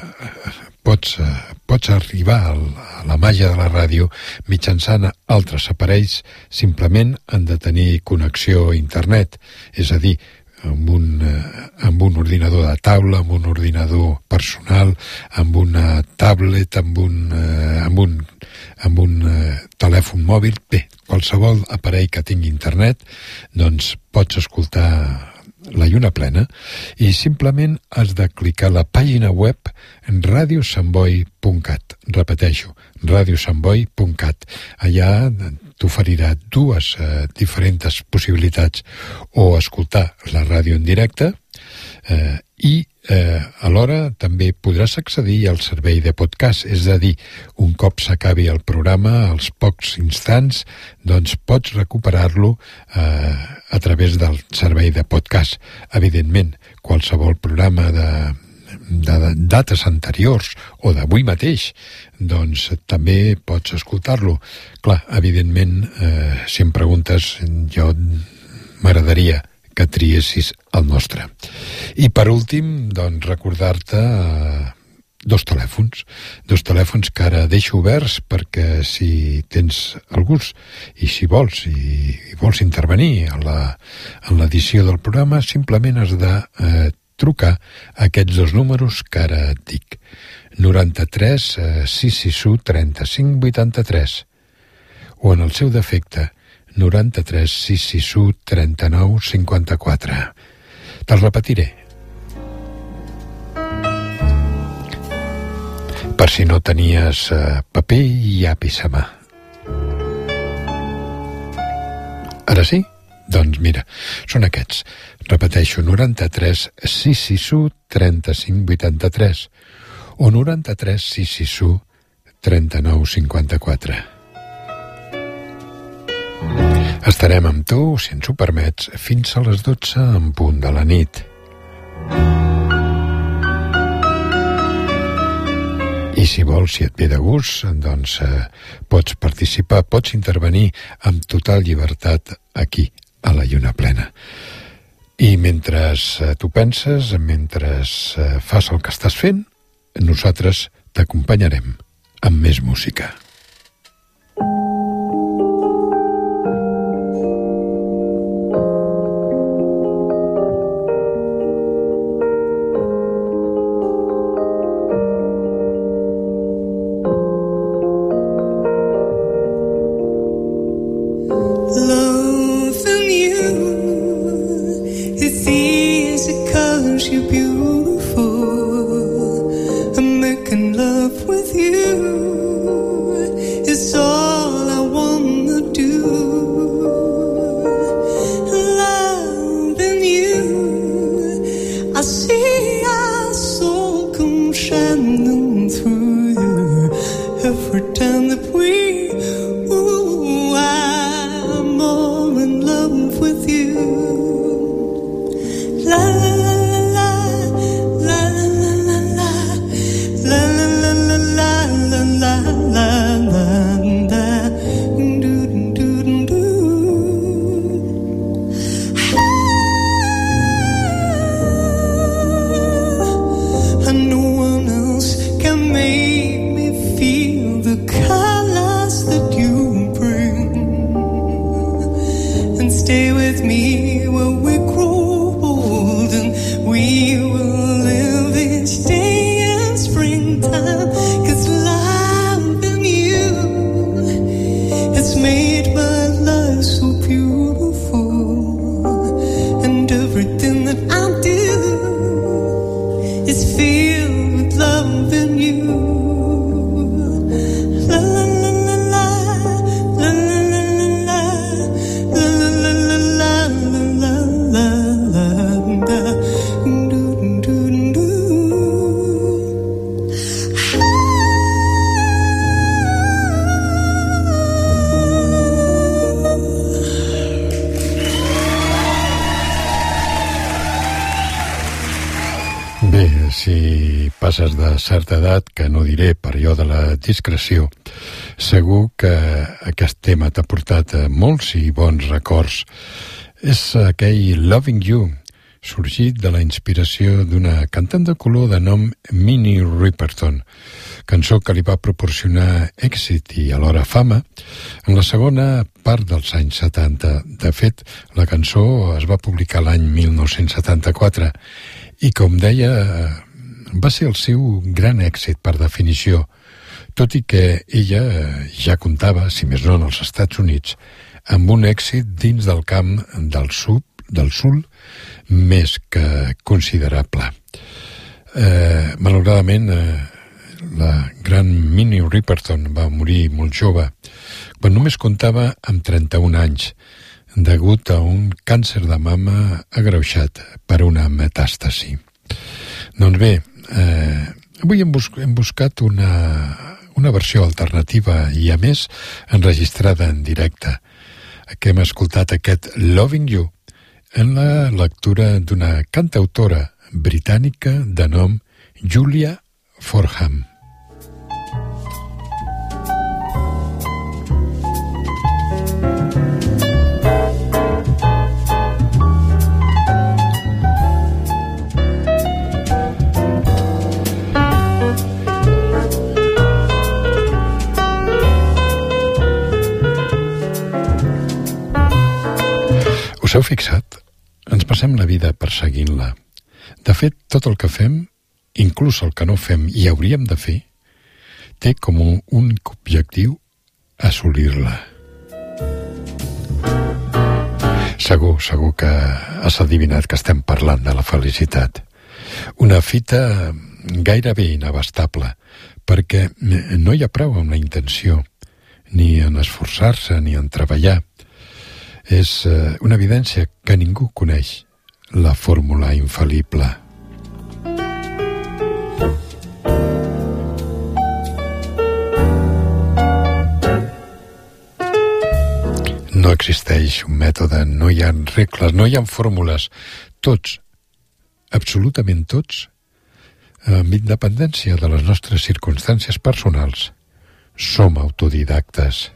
pots, pots arribar a la màgia de la ràdio mitjançant altres aparells. Simplement han de tenir connexió a internet, és a dir, amb un, amb un ordinador de taula, amb un ordinador personal, amb una tablet, amb un, amb un, amb un telèfon mòbil. Bé, qualsevol aparell que tingui internet, doncs pots escoltar La Lluna Plena i simplement has de clicar a la pàgina web radio sant boi punt cat. Repeteixo, radio sant boi punt cat. Allà t'oferirà dues eh, diferents possibilitats: o escoltar la ràdio en directe eh, i eh, alhora també podràs accedir al servei de podcast, és a dir, un cop s'acabi el programa, als pocs instants, doncs pots recuperar-lo eh, a través del servei de podcast. Evidentment, qualsevol programa de de dates anteriors o d'avui mateix, doncs també pots escoltar-lo. Clar, evidentment, eh, si em preguntes, jo m'agradaria que triessis el nostre. I per últim, doncs, recordar-te eh, dos telèfons, dos telèfons que ara deixo oberts perquè si tens alguns i si vols, i, i vols intervenir en la, en l'edició del programa, simplement has de eh, trucar aquests dos números que ara et dic. noranta-tres sis sis u trenta-cinc vuitanta-tres o en el seu defecte noranta-tres sis sis u trenta-nou cinquanta-quatre. Te'l repetiré. Per si no tenies eh, paper i llapis a mà. Ara sí? Doncs mira, són aquests. Repeteixo, noranta-tres sis sis u trenta-cinc vuitanta-tres o noranta-tres sis sis u trenta-nou cinquanta-quatre. Estarem amb tu, si ens ho permets, fins a les dotze en punt de la nit. I si vols, si et ve de gust, doncs eh, pots participar, pots intervenir amb total llibertat aquí, a La Lluna Plena. I mentre eh, tu penses, mentre eh, fas el que estàs fent, nosaltres t'acompanyarem amb més música. You're beautiful. I'm making love with you. passes de certa edat, que no diré per allò de la discreció, segur que aquest tema t'ha portat molts i bons records. És aquell Loving You, sorgit de la inspiració d'una cantant de color de nom Minnie Riperton, cançó que li va proporcionar èxit i alhora fama en la segona part dels anys setanta. De fet, la cançó es va publicar l'any mil nou-cents setanta-quatre i, com deia, va ser el seu gran èxit per definició, tot i que ella ja comptava, si més no en els Estats Units, amb un èxit dins del camp del sud, del sul, més que considerable. Eh, malauradament, eh, la gran Minnie Riperton va morir molt jove, quan només comptava amb trenta-un anys, degut a un càncer de mama agreuixat per una metàstasi. Doncs bé, eh, avui hem, bus hem buscat una, una versió alternativa i, a més, enregistrada en directe, que hem escoltat aquest Loving You, en la lectura d'una cantautora britànica de nom Julia Fordham. Us heu fixat? Ens passem la vida perseguint-la. De fet, tot el que fem, inclús el que no fem i hauríem de fer, té com un únic objectiu assolir-la. Segur, segur que has adivinat que estem parlant de la felicitat. Una fita gairebé inabastable, perquè no hi ha prou amb la intenció, ni en esforçar-se, ni en treballar. És una evidència que ningú coneix, la fórmula infal·lible. No existeix un mètode, no hi ha regles, no hi ha fórmules. Tots, absolutament tots, amb independència de les nostres circumstàncies personals, som autodidactes.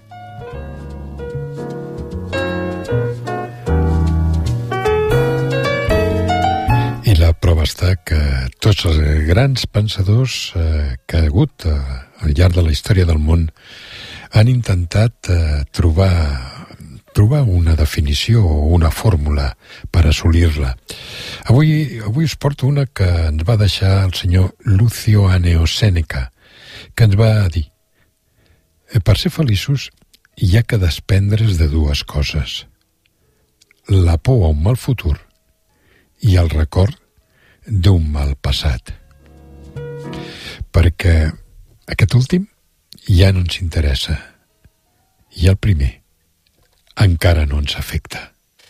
I la prova està que tots els grans pensadors eh, que ha hagut eh, al llarg de la història del món han intentat eh, trobar, trobar una definició o una fórmula per assolir-la. Avui, avui us porto una que ens va deixar el senyor Lucio Anneo Seneca, que ens va dir: per ser feliços hi ha que desprendre's de dues coses, la por a un mal futur i el record d'un mal passat. Perquè aquest últim ja no ens interessa i el primer encara no ens afecta.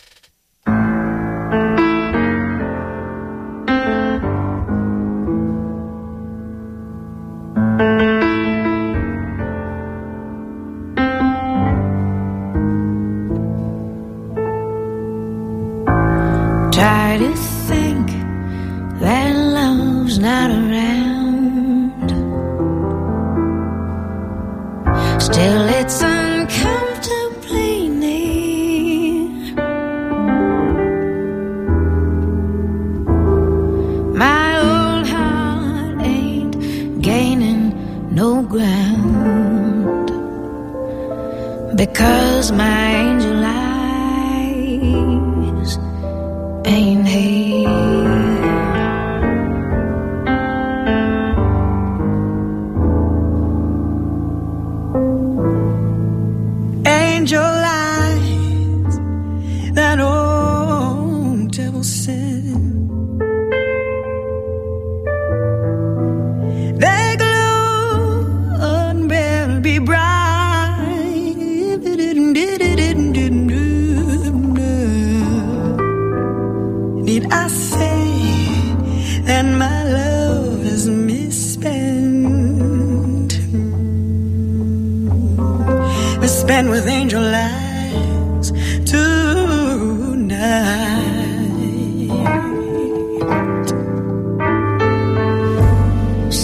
Try to think that love's not around. Still it's uncomfortably near. My old heart ain't gaining no ground, because my angel eyes ain't here. Angel eyes, that old devil sent, they glow unbearably bright. Need I say that my love is misspent, misspent with angel eyes tonight?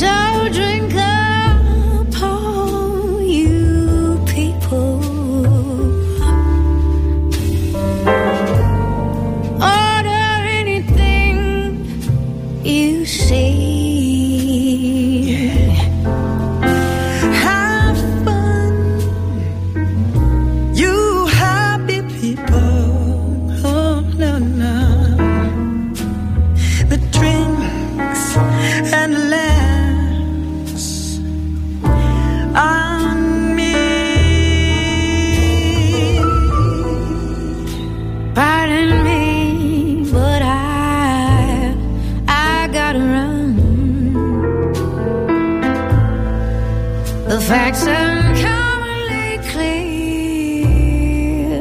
facts uncommonly clear.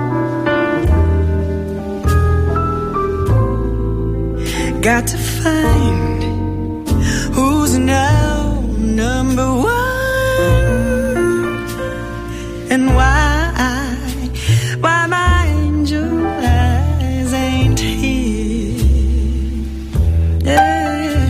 Got to find who's now number one, and why, why my angel eyes ain't here. Yeah.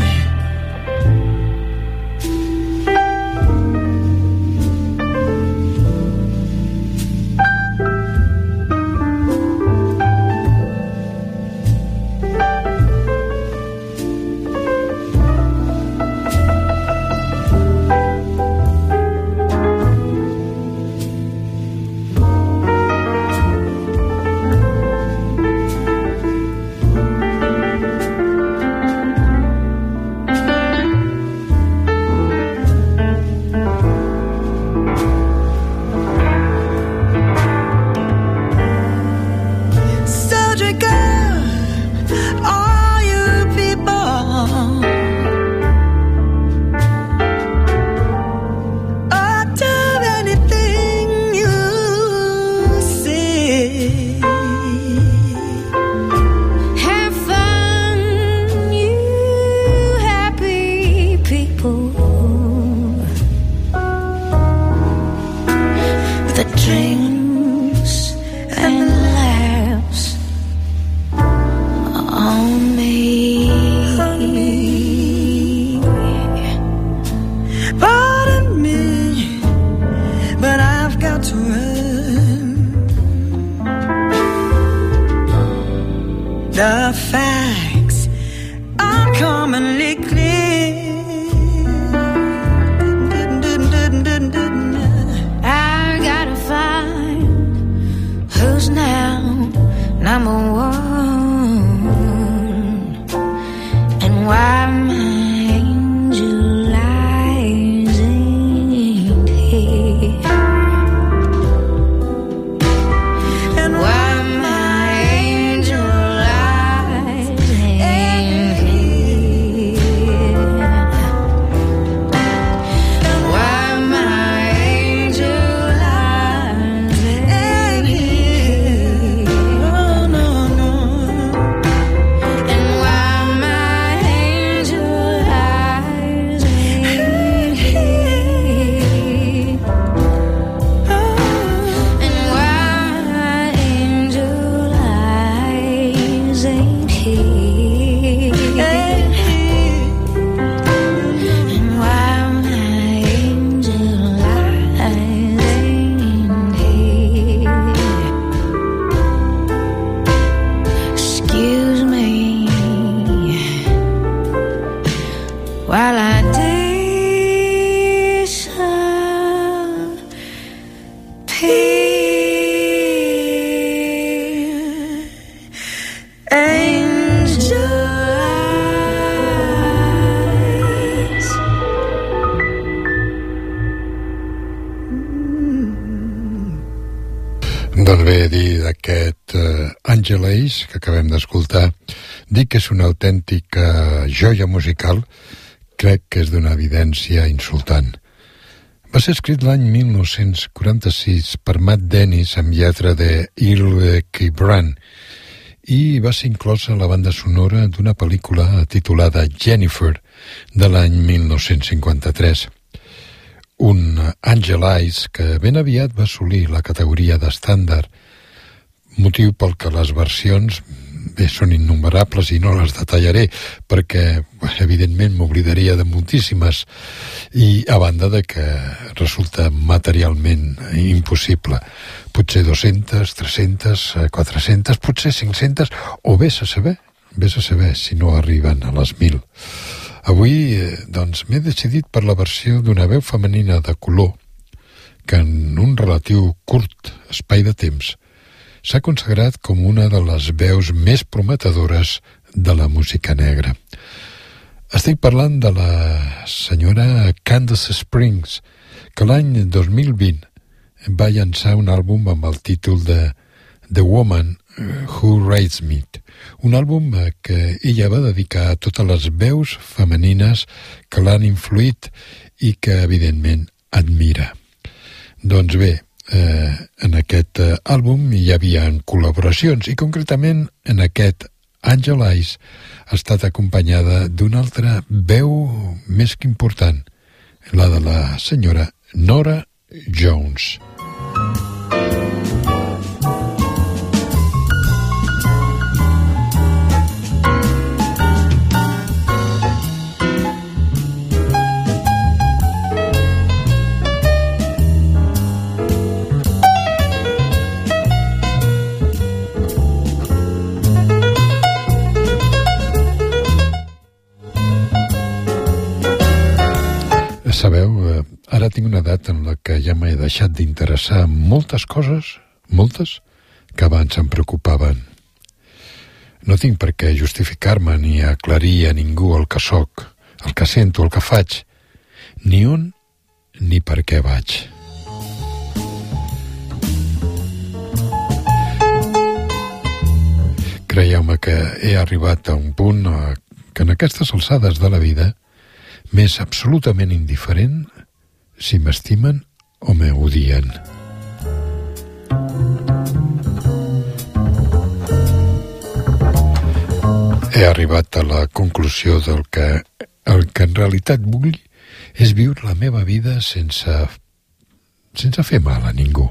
The facts are commonly clear. I gotta find who's now number one, and why my angel eyes ain't here, And why my angel eyes ain't here, why my angel eyes ain't here, oh, no, no. and why my angel eyes ain't here, and why my angel eyes ain't here, and why my angel eyes ain't here. Excuse me while I disappear. Angel eyes. Doncs bé, dir d'aquest uh, Angel Eyes que acabem d'escoltar, dir que és una autèntica joia musical, crec que és d'una evidència insultant. Va ser escrit l'any mil nou-cents quaranta-sis per Matt Dennis amb lletra de Earl Kibran i va ser inclosa a la banda sonora d'una pel·lícula titulada Jennifer de l'any mil nou-cents cinquanta-tres. Un Angel Eyes que ben aviat va assolir la categoria d'estàndard, motiu pel que les versions bé, són innumerables i no les detallaré perquè evidentment m'oblidaria de moltíssimes i a banda de que resulta materialment impossible. Potser dues-centes, tres-centes, quatre-centes, potser cinc-centes o vés a saber, vés a saber si no arriben a les mil. Avui, doncs, m'he decidit per la versió d'una veu femenina de color que en un relatiu curt espai de temps s'ha consagrat com una de les veus més prometedores de la música negra. Estic parlant de la senyora Candace Springs, que l'any dos mil vint va llançar un àlbum amb el títol de The Woman Who Raised Me, un àlbum que ella va dedicar a totes les veus femenines que l'han influït i que, evidentment, admira. Doncs bé, eh, en aquest eh, àlbum hi havia col·laboracions i concretament en aquest Angel Eyes ha estat acompanyada d'una altra veu més que important, la de la senyora Norah Jones. Sabeu, ara tinc una edat en la que ja m'he deixat d'interessar en moltes coses, moltes, que abans em preocupaven. No tinc per què justificar-me ni aclarir a ningú el que sóc, el que sento, el que faig, ni on ni per què vaig. Creieu-me que he arribat a un punt que en aquestes alçades de la vida m'és absolutament indiferent si m'estimen o m'odien. He arribat a la conclusió del que el que en realitat vull és viure la meva vida sense, sense fer mal a ningú.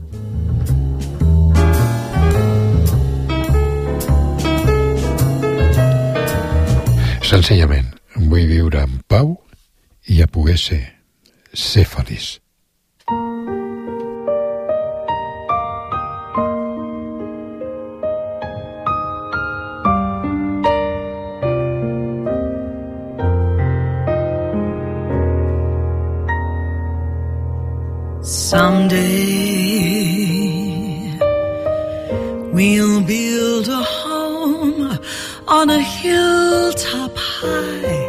Senzillament, vull viure en pau i a poder ser, ser feliç. Someday we'll build a home on a hilltop high,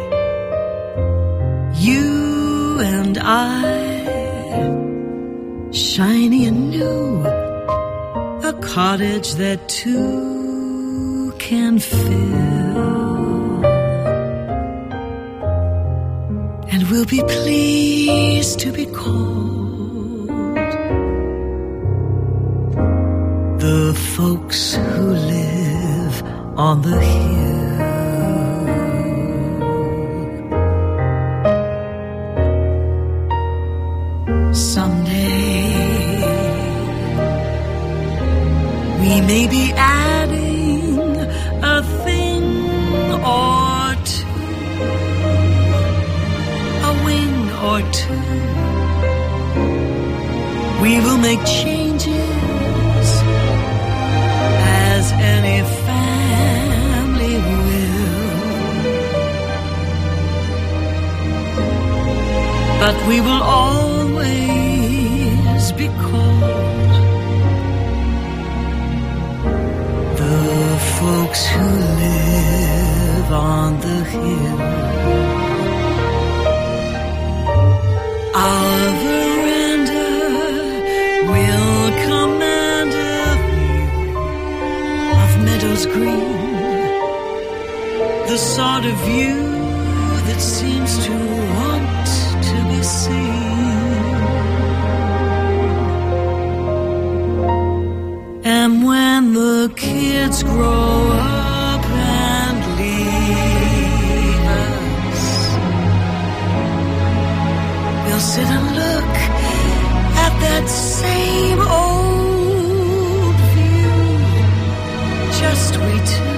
you and I, shiny and new, a cottage that two can fill, and we'll be pleased to be called the folks who live on the hill. Someday we may be adding a thing or two, a wing or two. We will make changes as any family will, but we will always be called the folks who live on the hill. Our veranda will command a meadows green, the sort of view that seems to want to be seen. And when the kids grow up and leave us, we'll sit and look at that same old just we two,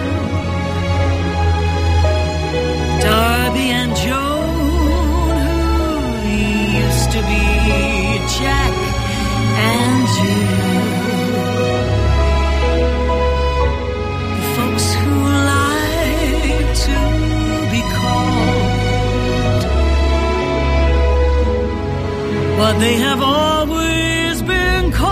Darby and Joan, who used to be Jack and Jill, the folks who like to be called what they have always been called.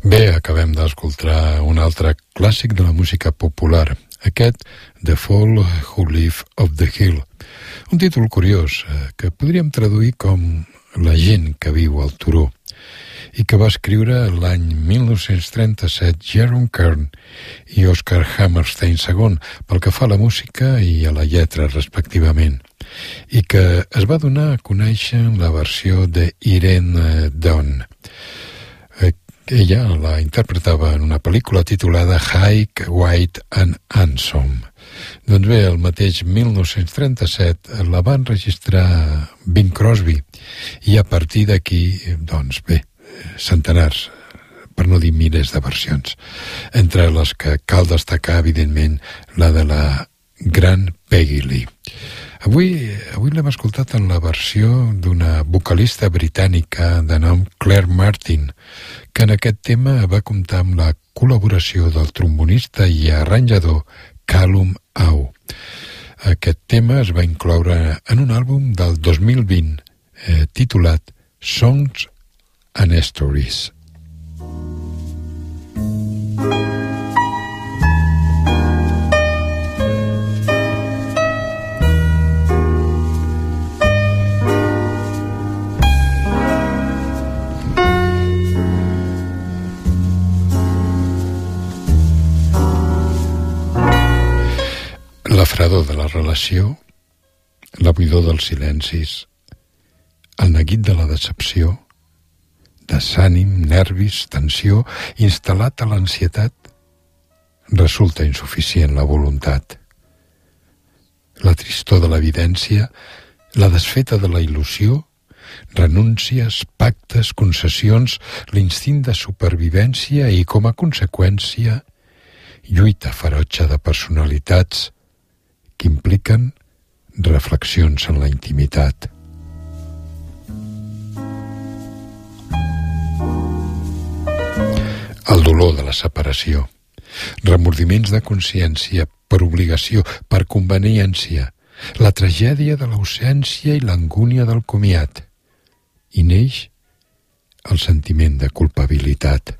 Bé, acabem d'escoltar un altre clàssic de la música popular, aquest The Fall Who Live Up the Hill, un títol curiós que podríem traduir com La gent que viu al turó, i que va escriure l'any mil nou-cents trenta-set Jerome Kern i Oscar Hammerstein segon pel que fa a la música i a la lletra respectivament, i que es va donar a conèixer en la versió de Irene Dunne. Ella la interpretava en una pel·lícula titulada High, White and Handsome. Doncs bé, el mateix mil nou-cents trenta-set la va enregistrar Bing Crosby, i a partir d'aquí, doncs bé, centenars, per no dir milers de versions, entre les que cal destacar, evidentment, la de la gran Peggy Lee. Avui, avui l'hem escoltat en la versió d'una vocalista britànica de nom Claire Martin, que en aquest tema va comptar amb la col·laboració del trombonista i arranjador Callum Au. Aquest tema es va incloure en un àlbum del dos mil vint eh, titulat Songs and Stories. La fredor de la relació, la buidor dels silencis, el neguit de la decepció, desànim, nervis, tensió, instal·lat a l'ansietat, resulta insuficient la voluntat. La tristor de l'evidència, la desfeta de la il·lusió, renúncies, pactes, concessions, l'instint de supervivència i, com a conseqüència, lluita ferotge de personalitats que impliquen reflexions en la intimitat. El dolor de la separació, remordiments de consciència per obligació, per conveniència, la tragèdia de l'ausència i l'angúnia del comiat, i neix el sentiment de culpabilitat.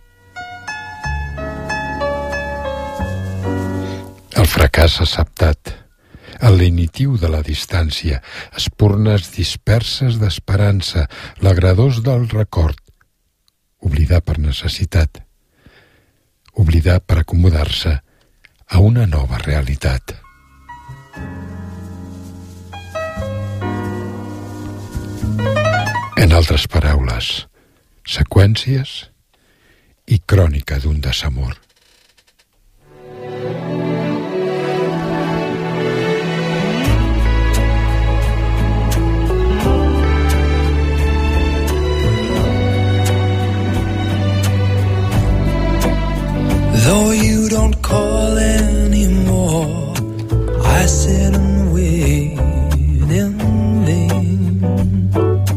El fracàs acceptat, el lenitiu de la distància, espurnes disperses d'esperança, l'agradós del record, oblidar per necessitat, oblidar per acomodar-se a una nova realitat. En altres paraules, seqüències i crònica d'un desamor. Though you don't call anymore, I sit and wait in vain.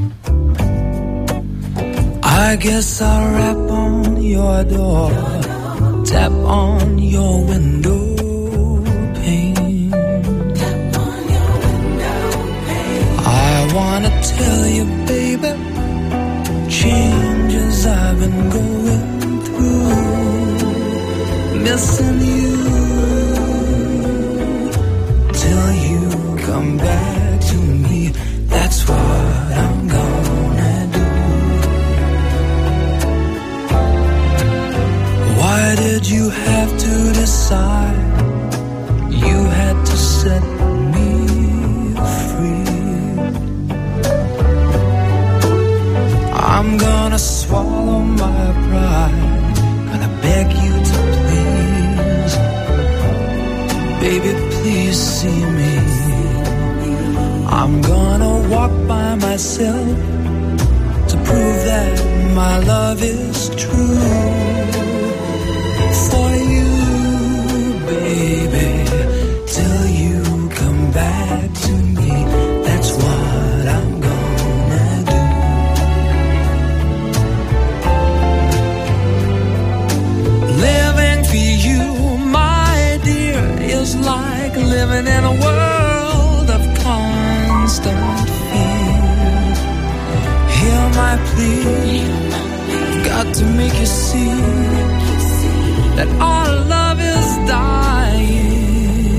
I guess I'll rap on your door, tap on your window pane. I wanna tell you, baby, changes I've been going through. Missing you till you come back to me. That's what I'm gonna do. Why did you have to decide? You had to set me free. I'm gonna swallow my pride, gonna beg you to please, baby, please see me. I'm gonna walk by myself to prove that my love is true. For you, baby, till you come back to me. That's what I'm gonna do. Living for you, my dear, is like living in a world of constant fear. Hear my plea, got out to make you see that our love is dying.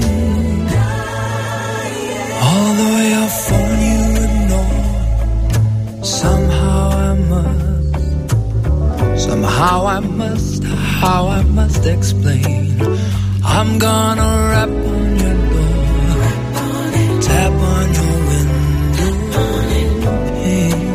Although your phone you ignore, somehow I must, somehow I must, how I must explain. I'm gonna rap on your door, tap on your window pane.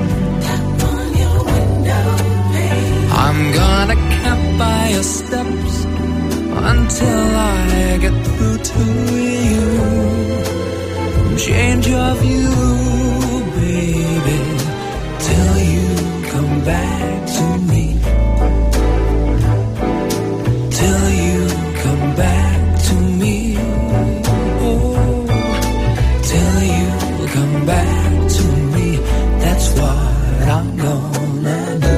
I'm gonna camp by your steps until I get through to you. Change your view, baby, till you come back to me. Till you come back to me. Oh, till you come back to me. That's what I'm gonna do.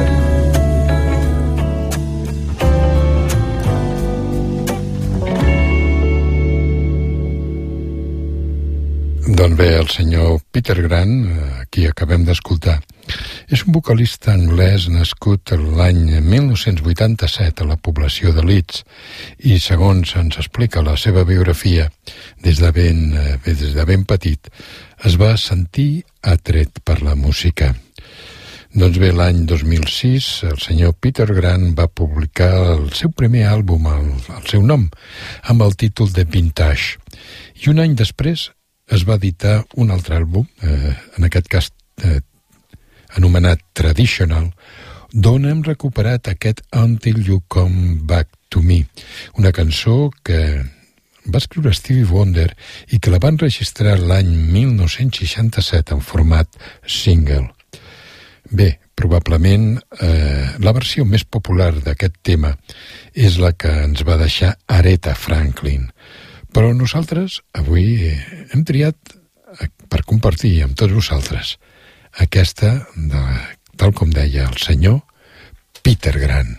Doncs bé, el senyor Peter Grant, qui acabem d'escoltar, és un vocalista anglès nascut l'any mil nou-cents vuitanta-set a la població de Leeds i, segons ens explica la seva biografia, des de ben, des de ben petit es va sentir atret per la música. Doncs bé, l'any dos mil sis el senyor Peter Grant va publicar el seu primer àlbum al, al seu nom, amb el títol de Vintage, i un any després es va editar un altre àlbum, eh, en aquest cas eh, anomenat Traditional, d'on hem recuperat aquest Until You Come Back to Me, una cançó que va escriure Stevie Wonder i que la van registrar l'any mil nou-cents seixanta-set en format single. Bé, probablement eh, la versió més popular d'aquest tema és la que ens va deixar Aretha Franklin, però nosaltres avui hem triat per compartir amb tots vosaltres aquesta, de, tal com deia el senyor Peter Grant.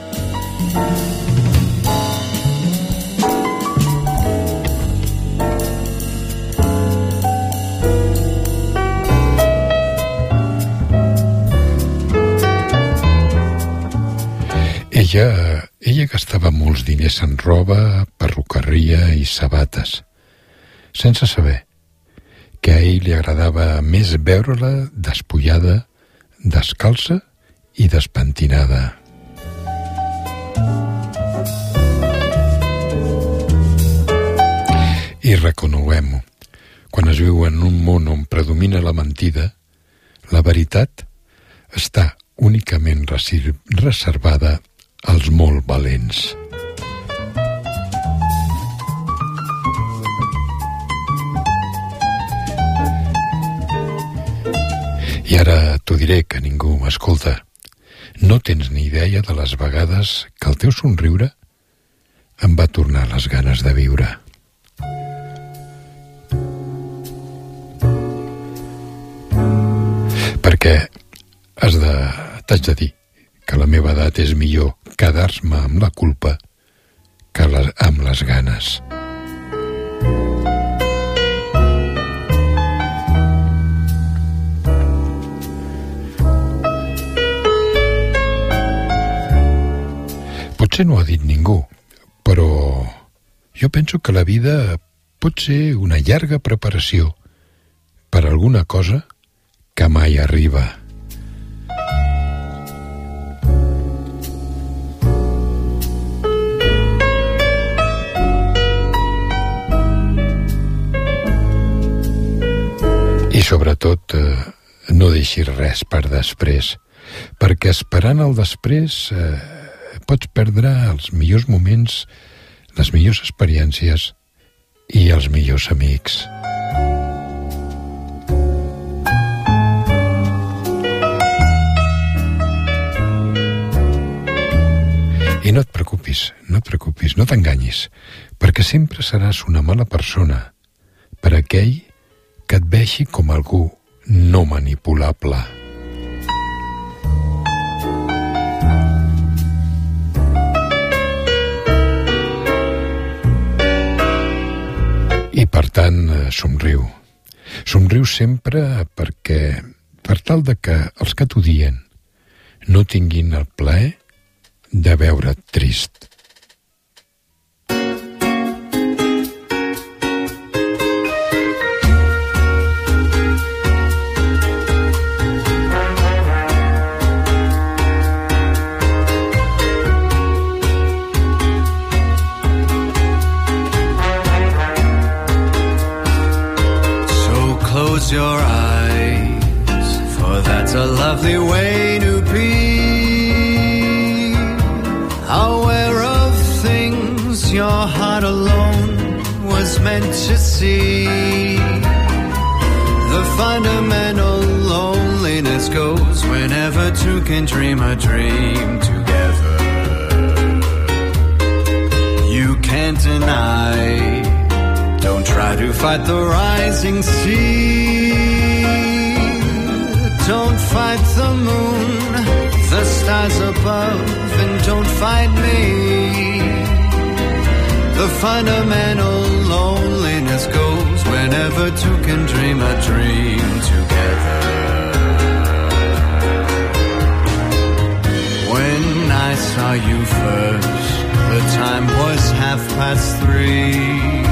Ella, ella gastava molts diners en roba, perruqueria i sabates, sense saber que a ell li agradava més veure-la despullada, descalça i despentinada. I reconeguem-ho, quan es viu en un món on predomina la mentida, la veritat està únicament reservada als molt valents. I ara t'ho diré, que ningú m'escolta. No tens ni idea de les vegades que el teu somriure em va tornar les ganes de viure. Perquè has de, t'haig de dir que a la meva edat és millor quedar-me amb la culpa que la, amb les ganes. Potser no ho ha dit ningú, però jo penso que la vida pot ser una llarga preparació per a alguna cosa que mai arriba. I sobretot, eh, no deixis res per després, perquè esperant el després eh, pots perdre els millors moments, les millors experiències i els millors amics. I no et preocupis, no et preocupis, no t'enganyis, perquè sempre seràs una mala persona per aquell que et vegi com algú no manipulable. I per tant, somriu. Somriu sempre perquè, per tal de que els que t'odien no tinguin el plaer de veure't trist. Close your eyes, for that's a lovely way to be. Aware of things your heart alone was meant to see. The fundamental loneliness goes whenever two can dream a dream together. You can't deny. Don't try to fight the rising sea. Don't fight the moon, the stars above, and don't fight me. The fundamental loneliness goes whenever two can dream a dream together. When I saw you first, the time was half past three.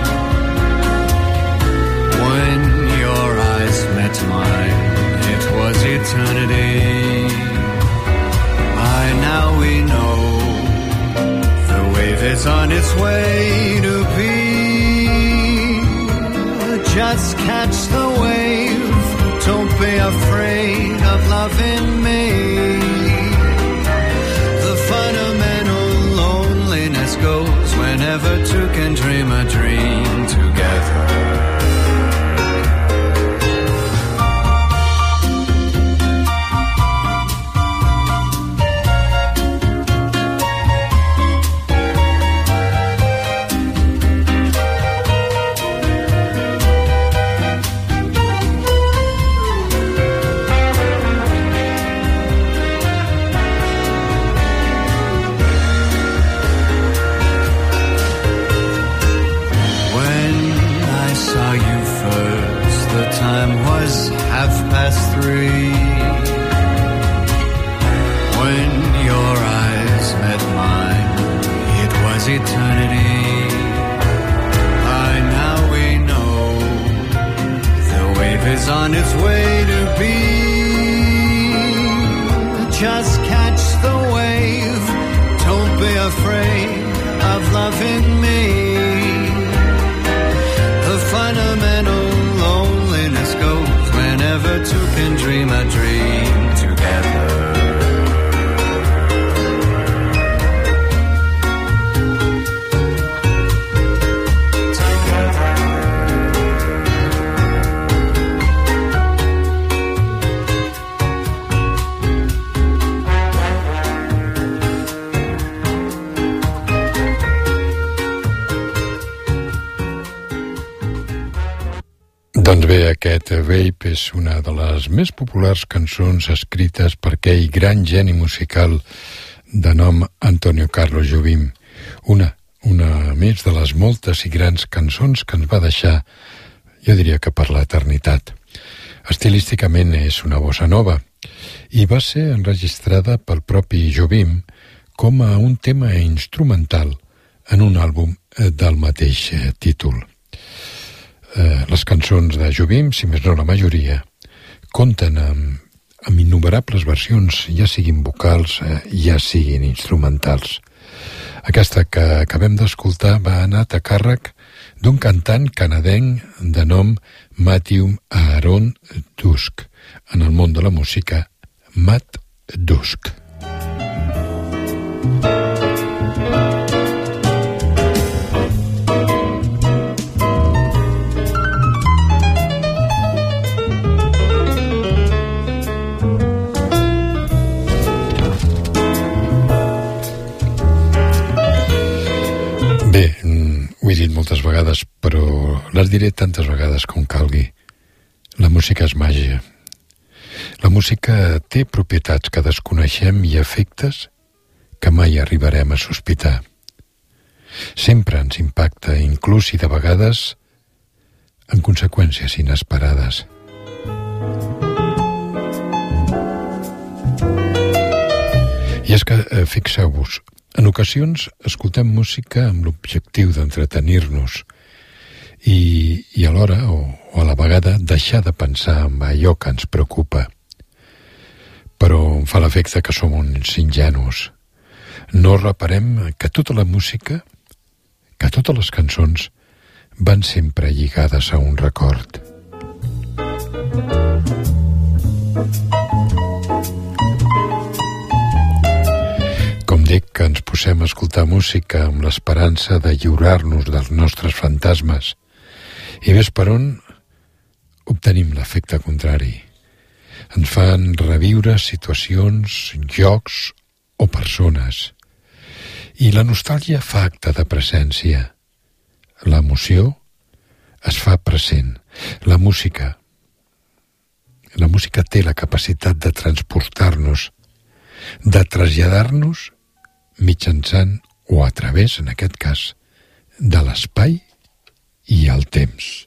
When your eyes met mine, it was eternity. By now we know the wave is on its way to be. Just catch the wave, don't be afraid of loving me. The fundamental loneliness goes whenever two can dream a dream together. Time was half past three. When your eyes met mine, it was eternity. By now we know the wave is on its way to be. Just catch the wave, don't be afraid of loving me. The fundamental loneliness goes whenever two can dream a dream together. Doncs bé, aquest Vape és una de les més populars cançons escrites per aquell gran geni musical de nom Antonio Carlos Jobim. Una, una més de les moltes i grans cançons que ens va deixar, jo diria que per l'eternitat. Estilísticament és una bossa nova i va ser enregistrada pel propi Jobim com a un tema instrumental en un àlbum del mateix títol. Eh, les cançons de Jobim, si més no la majoria, compten amb, amb innumerables versions, ja siguin vocals, eh, ja siguin instrumentals. Aquesta que acabem d'escoltar va anar a càrrec d'un cantant canadenc de nom Matthew Aaron Dusk, en el món de la música, Matt Dusk. Bé, ho he dit moltes vegades, però les diré tantes vegades com calgui. La música és màgia. La música té propietats que desconeixem i efectes que mai arribarem a sospitar. Sempre ens impacta, inclús i de vegades amb conseqüències inesperades. És que, eh, fixeu-vos, en ocasions escoltem música amb l'objectiu d'entretenir-nos i, i alhora, o, o a la vegada, deixar de pensar en allò que ens preocupa. Però em fa l'efecte que som uns ingenus. No reparem que tota la música, que totes les cançons, van sempre lligades a un record. Com dic, que ens posem a escoltar música amb l'esperança de lliurar-nos dels nostres fantasmes. I ves per on obtenim l'efecte contrari. Ens fan reviure situacions, llocs o persones. I la nostàlgia fa acte de presència. L'emoció es fa present. La música, la música té la capacitat de transportar-nos, de traslladar-nos mitjançant o a través, en aquest cas, de l'espai i el temps.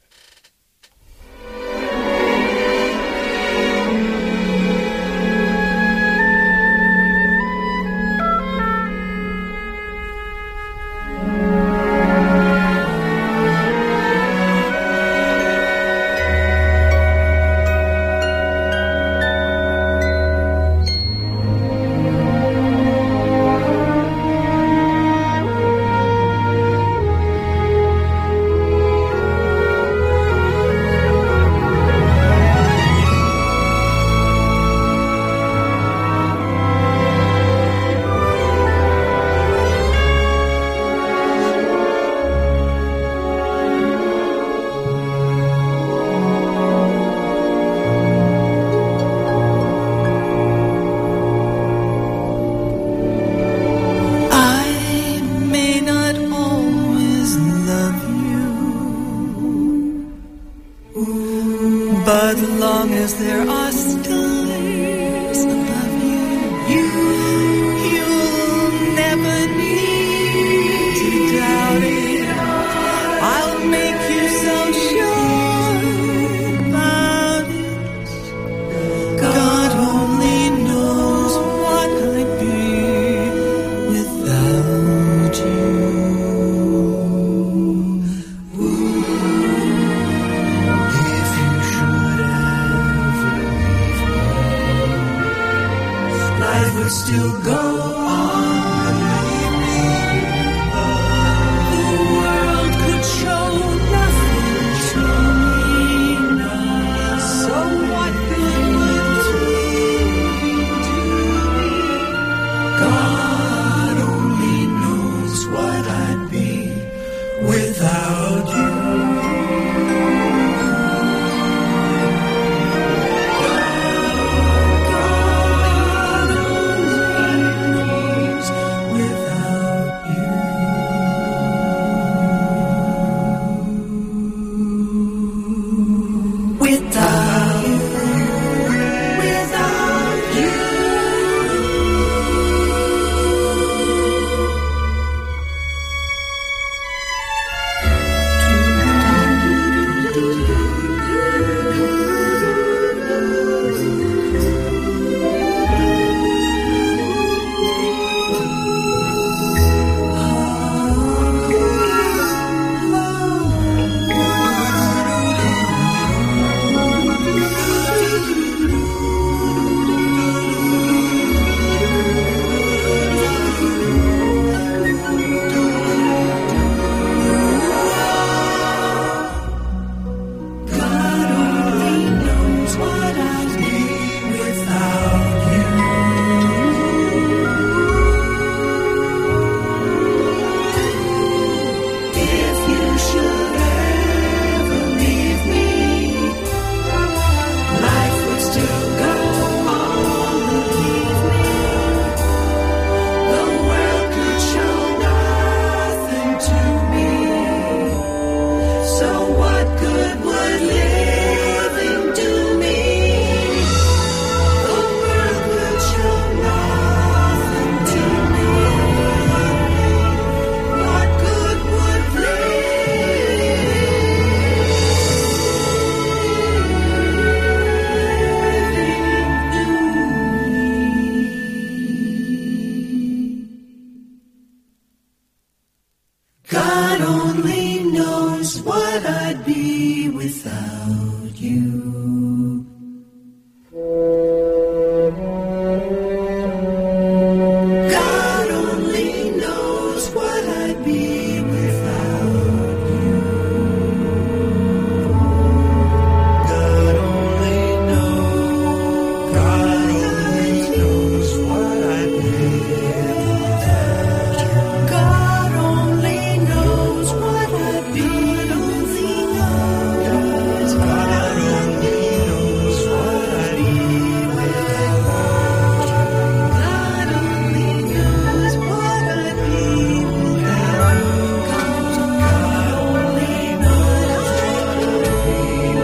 Knows God only knows what I'd be without you. God only knows what I'd be without you. God only knows, God only knows what I'd be without you. God only knows what I'd be without you. God only knows what I'd be without you. God only knows what I'd be without you. God only knows what I'd be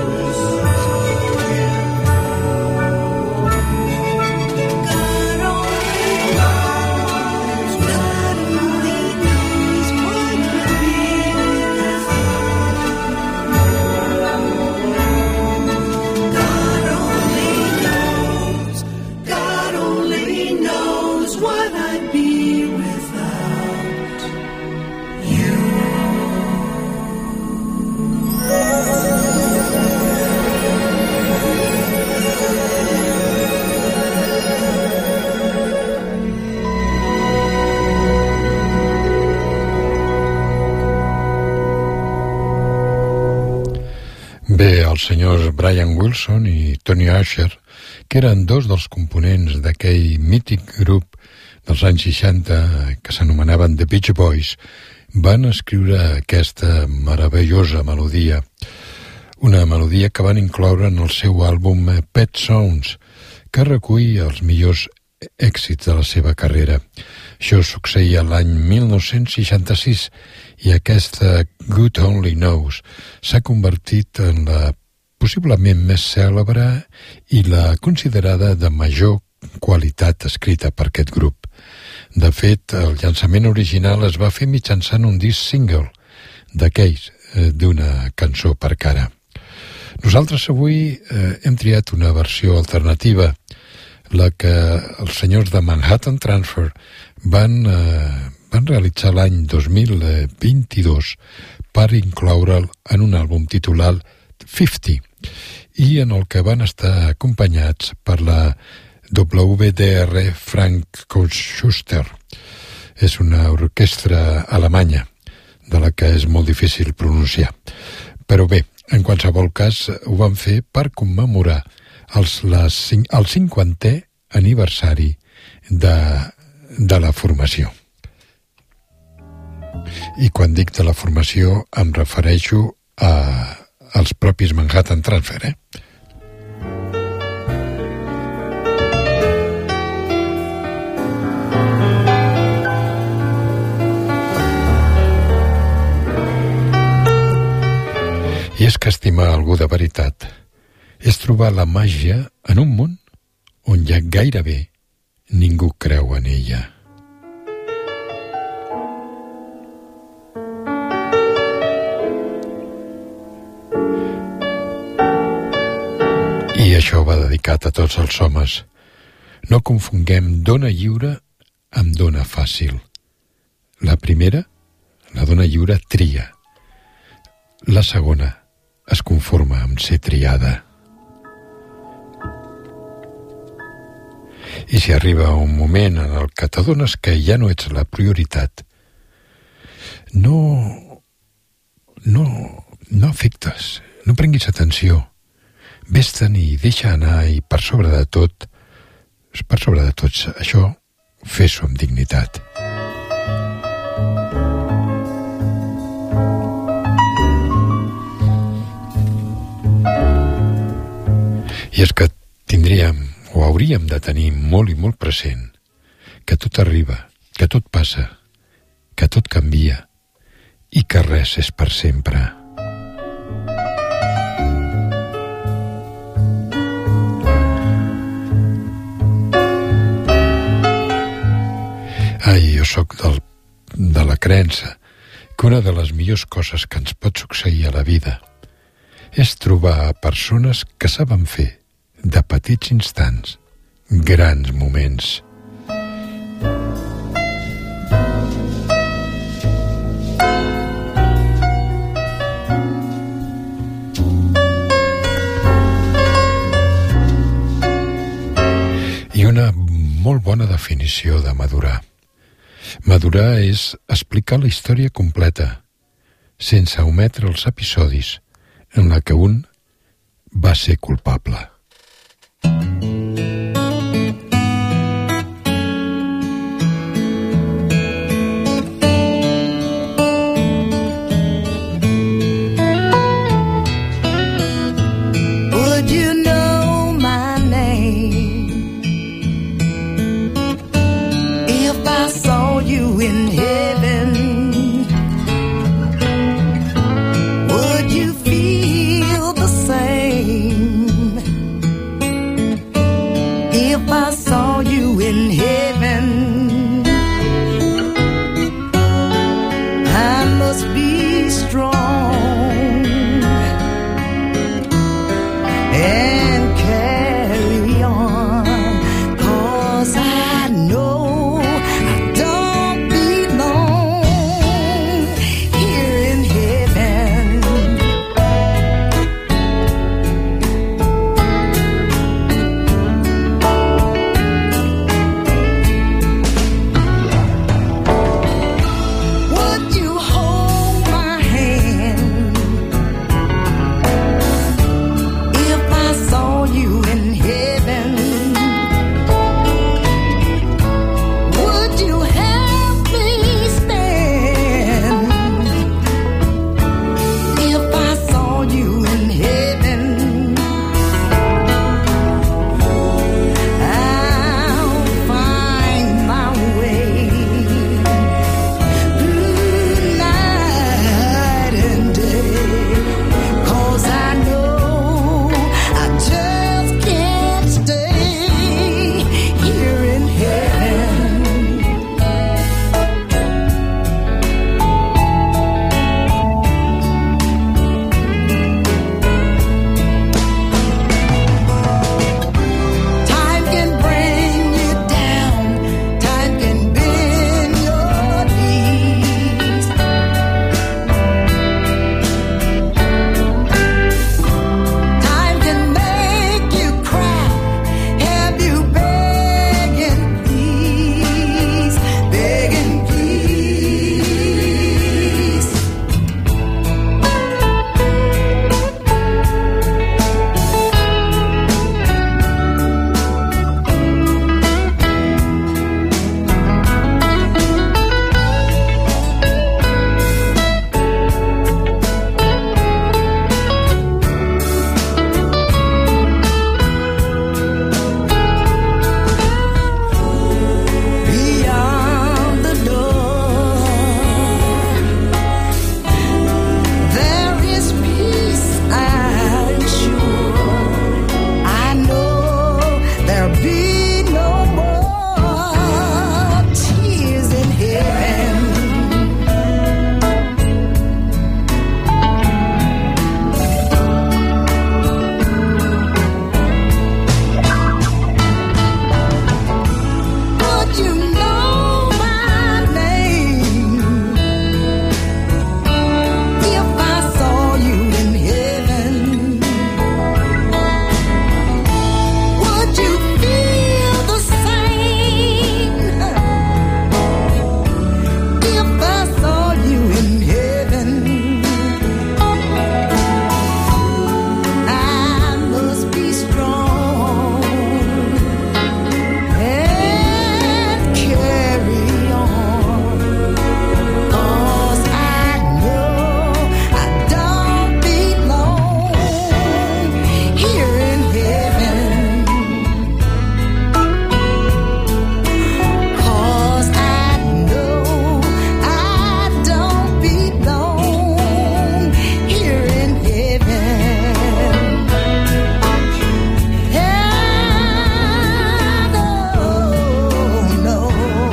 God only knows what I'd be without you. Bé, els senyors Brian Wilson i Tony Asher, que eren dos dels components d'aquell mític grup dels anys seixanta que s'anomenaven The Beach Boys, van escriure aquesta meravellosa melodia, una melodia que van incloure en el seu àlbum Pet Sounds, que recull els millors èxits de la seva carrera. Això succeïa l'any mil nou-cents seixanta-sis i aquesta God Only Knows s'ha convertit en la possiblement més cèlebre i la considerada de major qualitat escrita per aquest grup. De fet, el llançament original es va fer mitjançant un disc single d'aquells, eh, d'una cançó per cara. Nosaltres avui eh, hem triat una versió alternativa, la que els senyors de Manhattan Transfer van, eh, van realitzar l'any dos mil vint-i-dos per incloure'l en un àlbum titulat cinquanta i en el que van estar acompanyats per la W D R Frank Schuster. És una orquestra alemanya de la que és molt difícil pronunciar. Però bé, en qualsevol cas, ho van fer per commemorar els, les, el cinquantè aniversari de, de la formació. I quan dic de la formació em refereixo a, als propis Manhattan Transfer, eh? I és que estimar algú de veritat és trobar la màgia en un món on ja gairebé ningú creu en ella. I això va dedicat a tots els homes. No confonguem dona lliure amb dona fàcil. La primera, la dona lliure, tria. La segona es conforma amb ser triada. I si arriba un moment en el que t'adones que ja no ets la prioritat, no, no, no afectes, no prenguis atenció. Ves-te'n i deixa anar i per sobre de tot, per sobre de tot això, fes-ho amb dignitat. I és que tindríem o hauríem de tenir molt i molt present que tot arriba, que tot passa, que tot canvia i que res és per sempre. Ai, jo sóc del, de la creença que una de les millors coses que ens pot succeir a la vida és trobar persones que saben fer de petits instants grans moments. i una molt bona definició de madurar. Madurar és explicar la història completa, sense ometre els episodis en la que un va ser culpable. Would you know my name if I saw you in heaven? Would you feel the same if I saw you in heaven? I must be strong and carry on, 'cause I know I don't belong here in heaven. Would you hold my hand if I saw you in heaven? Would you help me stand if I saw you in heaven? I'll find my way through night and day, 'cause I know I just can't stay here in heaven. Time can bring you down, time can bend your knees. Time can make you cry, have you begging please, begging please. Beyond the door, there is peace, I'm sure. I know there'll be no more tears in heaven. Would you know my name if I saw you in heaven? Would you feel the same if I saw you in heaven? I must be strong and carry on, 'cause I know I don't belong here in heaven. 'Cause I know I don't belong here in heaven. No, no.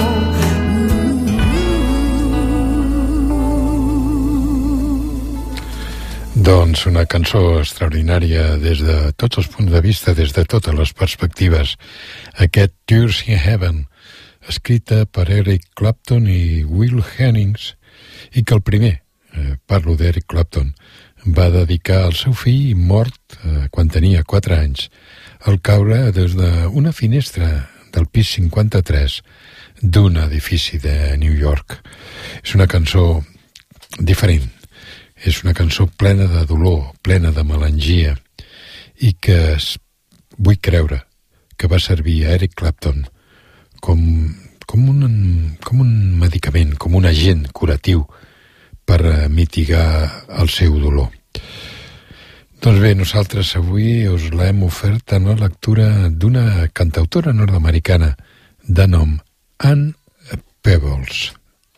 Doncs una cançó extraordinària des de tots els punts de vista, des de totes les perspectives. Aquest Tears in Heaven, escrita per Eric Clapton i Will Hennings, i que el primer, eh, parlo d'Eric Clapton, va dedicar al seu fill mort eh, quan tenia quatre anys, al caure des d'una finestra del pis cinquanta-tres d'un edifici de New York. És una cançó diferent, és una cançó plena de dolor, plena de melangia, i que es, vull creure que va servir a Eric Clapton com, com, un, com un medicament, com un agent curatiu per mitigar el seu dolor. Doncs bé, nosaltres avui us l'hem ofert en la lectura d'una cantautora nord-americana de nom Ann Peebles.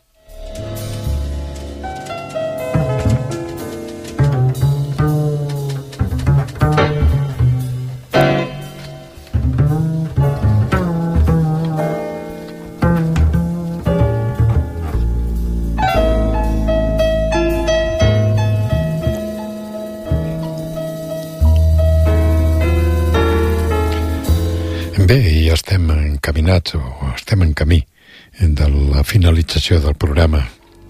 Bé, ja estem encaminats, o estem en camí de la finalització del programa.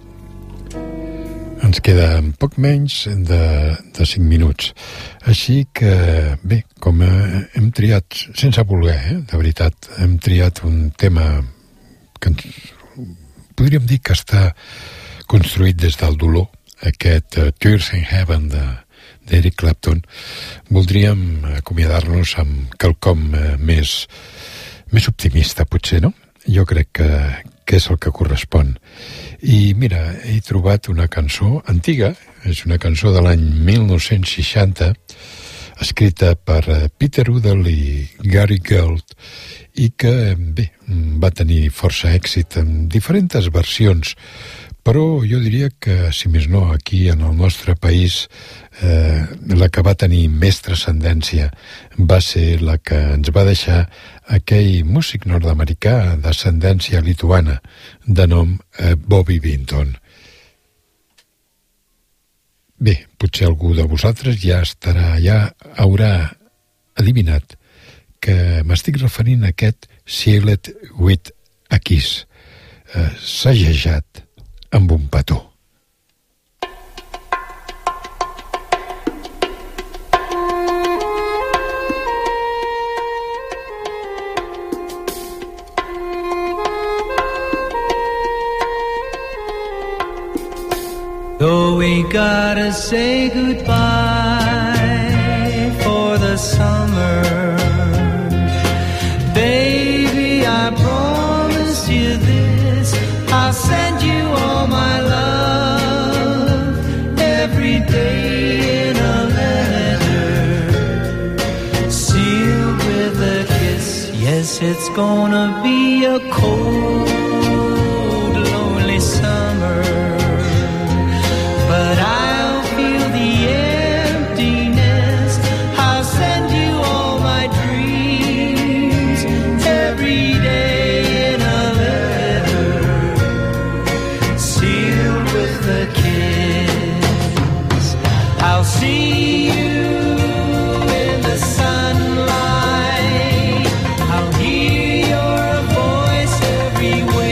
Ens queda poc menys de, de cinc minuts. Així que, bé, com hem triat, sense voler, eh, de veritat, hem triat un tema que ens, podríem dir que està construït des del dolor, aquest uh, Tears in Heaven de d'Eric Clapton. Voldríem acomiadar-nos amb quelcom més, més optimista, potser, no? Jo crec que, que és el que correspon. I mira, he trobat una cançó antiga, és una cançó de l'any mil nou-cents seixanta, escrita per Peter Udall i Gary Gould, i que, bé, va tenir força èxit en diferents versions, però jo diria que, si més no, aquí en el nostre país, eh, la que va tenir més transcendència va ser la que ens va deixar aquell músic nord-americà d'ascendència lituana de nom eh, Bobby Vinton. Bé, potser algú de vosaltres ja estarà, ja haurà adivinat que m'estic referint a aquest Sealed with a Kiss, eh, sagejat amb un petó. Though we gotta say goodbye for the summer, baby, I promise you this, I'll send you all my love every day in a letter, sealed with a kiss. Yes, it's gonna be a cold, lonely summer, but I'll feel the emptiness. I'll send you all my dreams every day in a letter, sealed with a kiss. I'll see you in the sunlight, I'll hear your voice everywhere.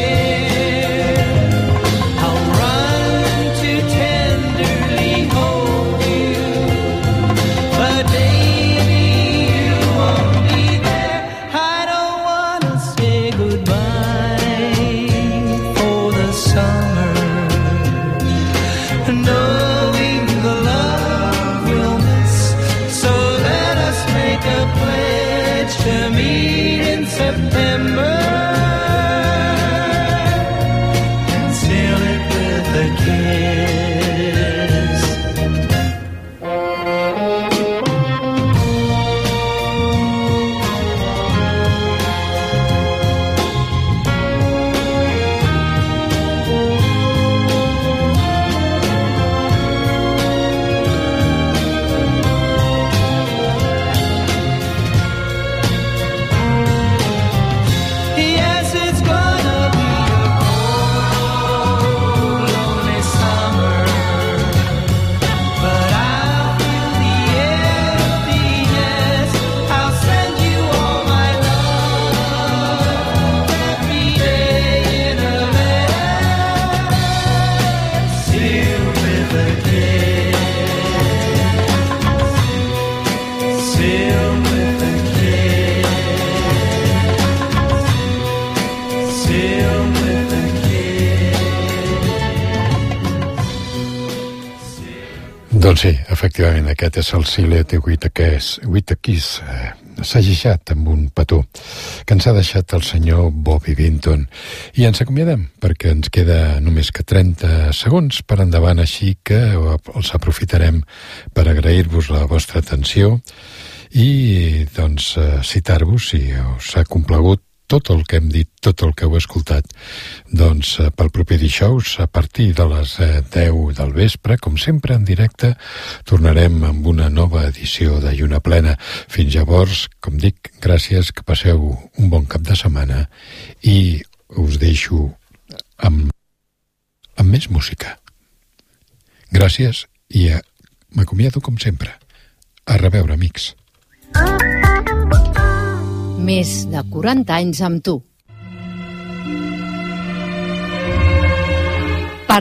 Doncs sí, efectivament, aquest és el Silete Whitakis, eh, assagejat amb un petó que ens ha deixat el senyor Bobby Vinton. I ens acomiadem, perquè ens queda només que trenta segons per endavant, així que els aprofitarem per agrair-vos la vostra atenció i doncs citar-vos, si us ha complagut tot el que hem dit, tot el que heu escoltat, doncs pel proper dijous, a partir de les deu del vespre, com sempre en directe, tornarem amb una nova edició de Lluna Plena. Fins llavors, com dic, gràcies, que passeu un bon cap de setmana i us deixo amb, amb més música. Gràcies i m'acomiado com sempre. A reveure, amics. Més de quaranta anys amb tu.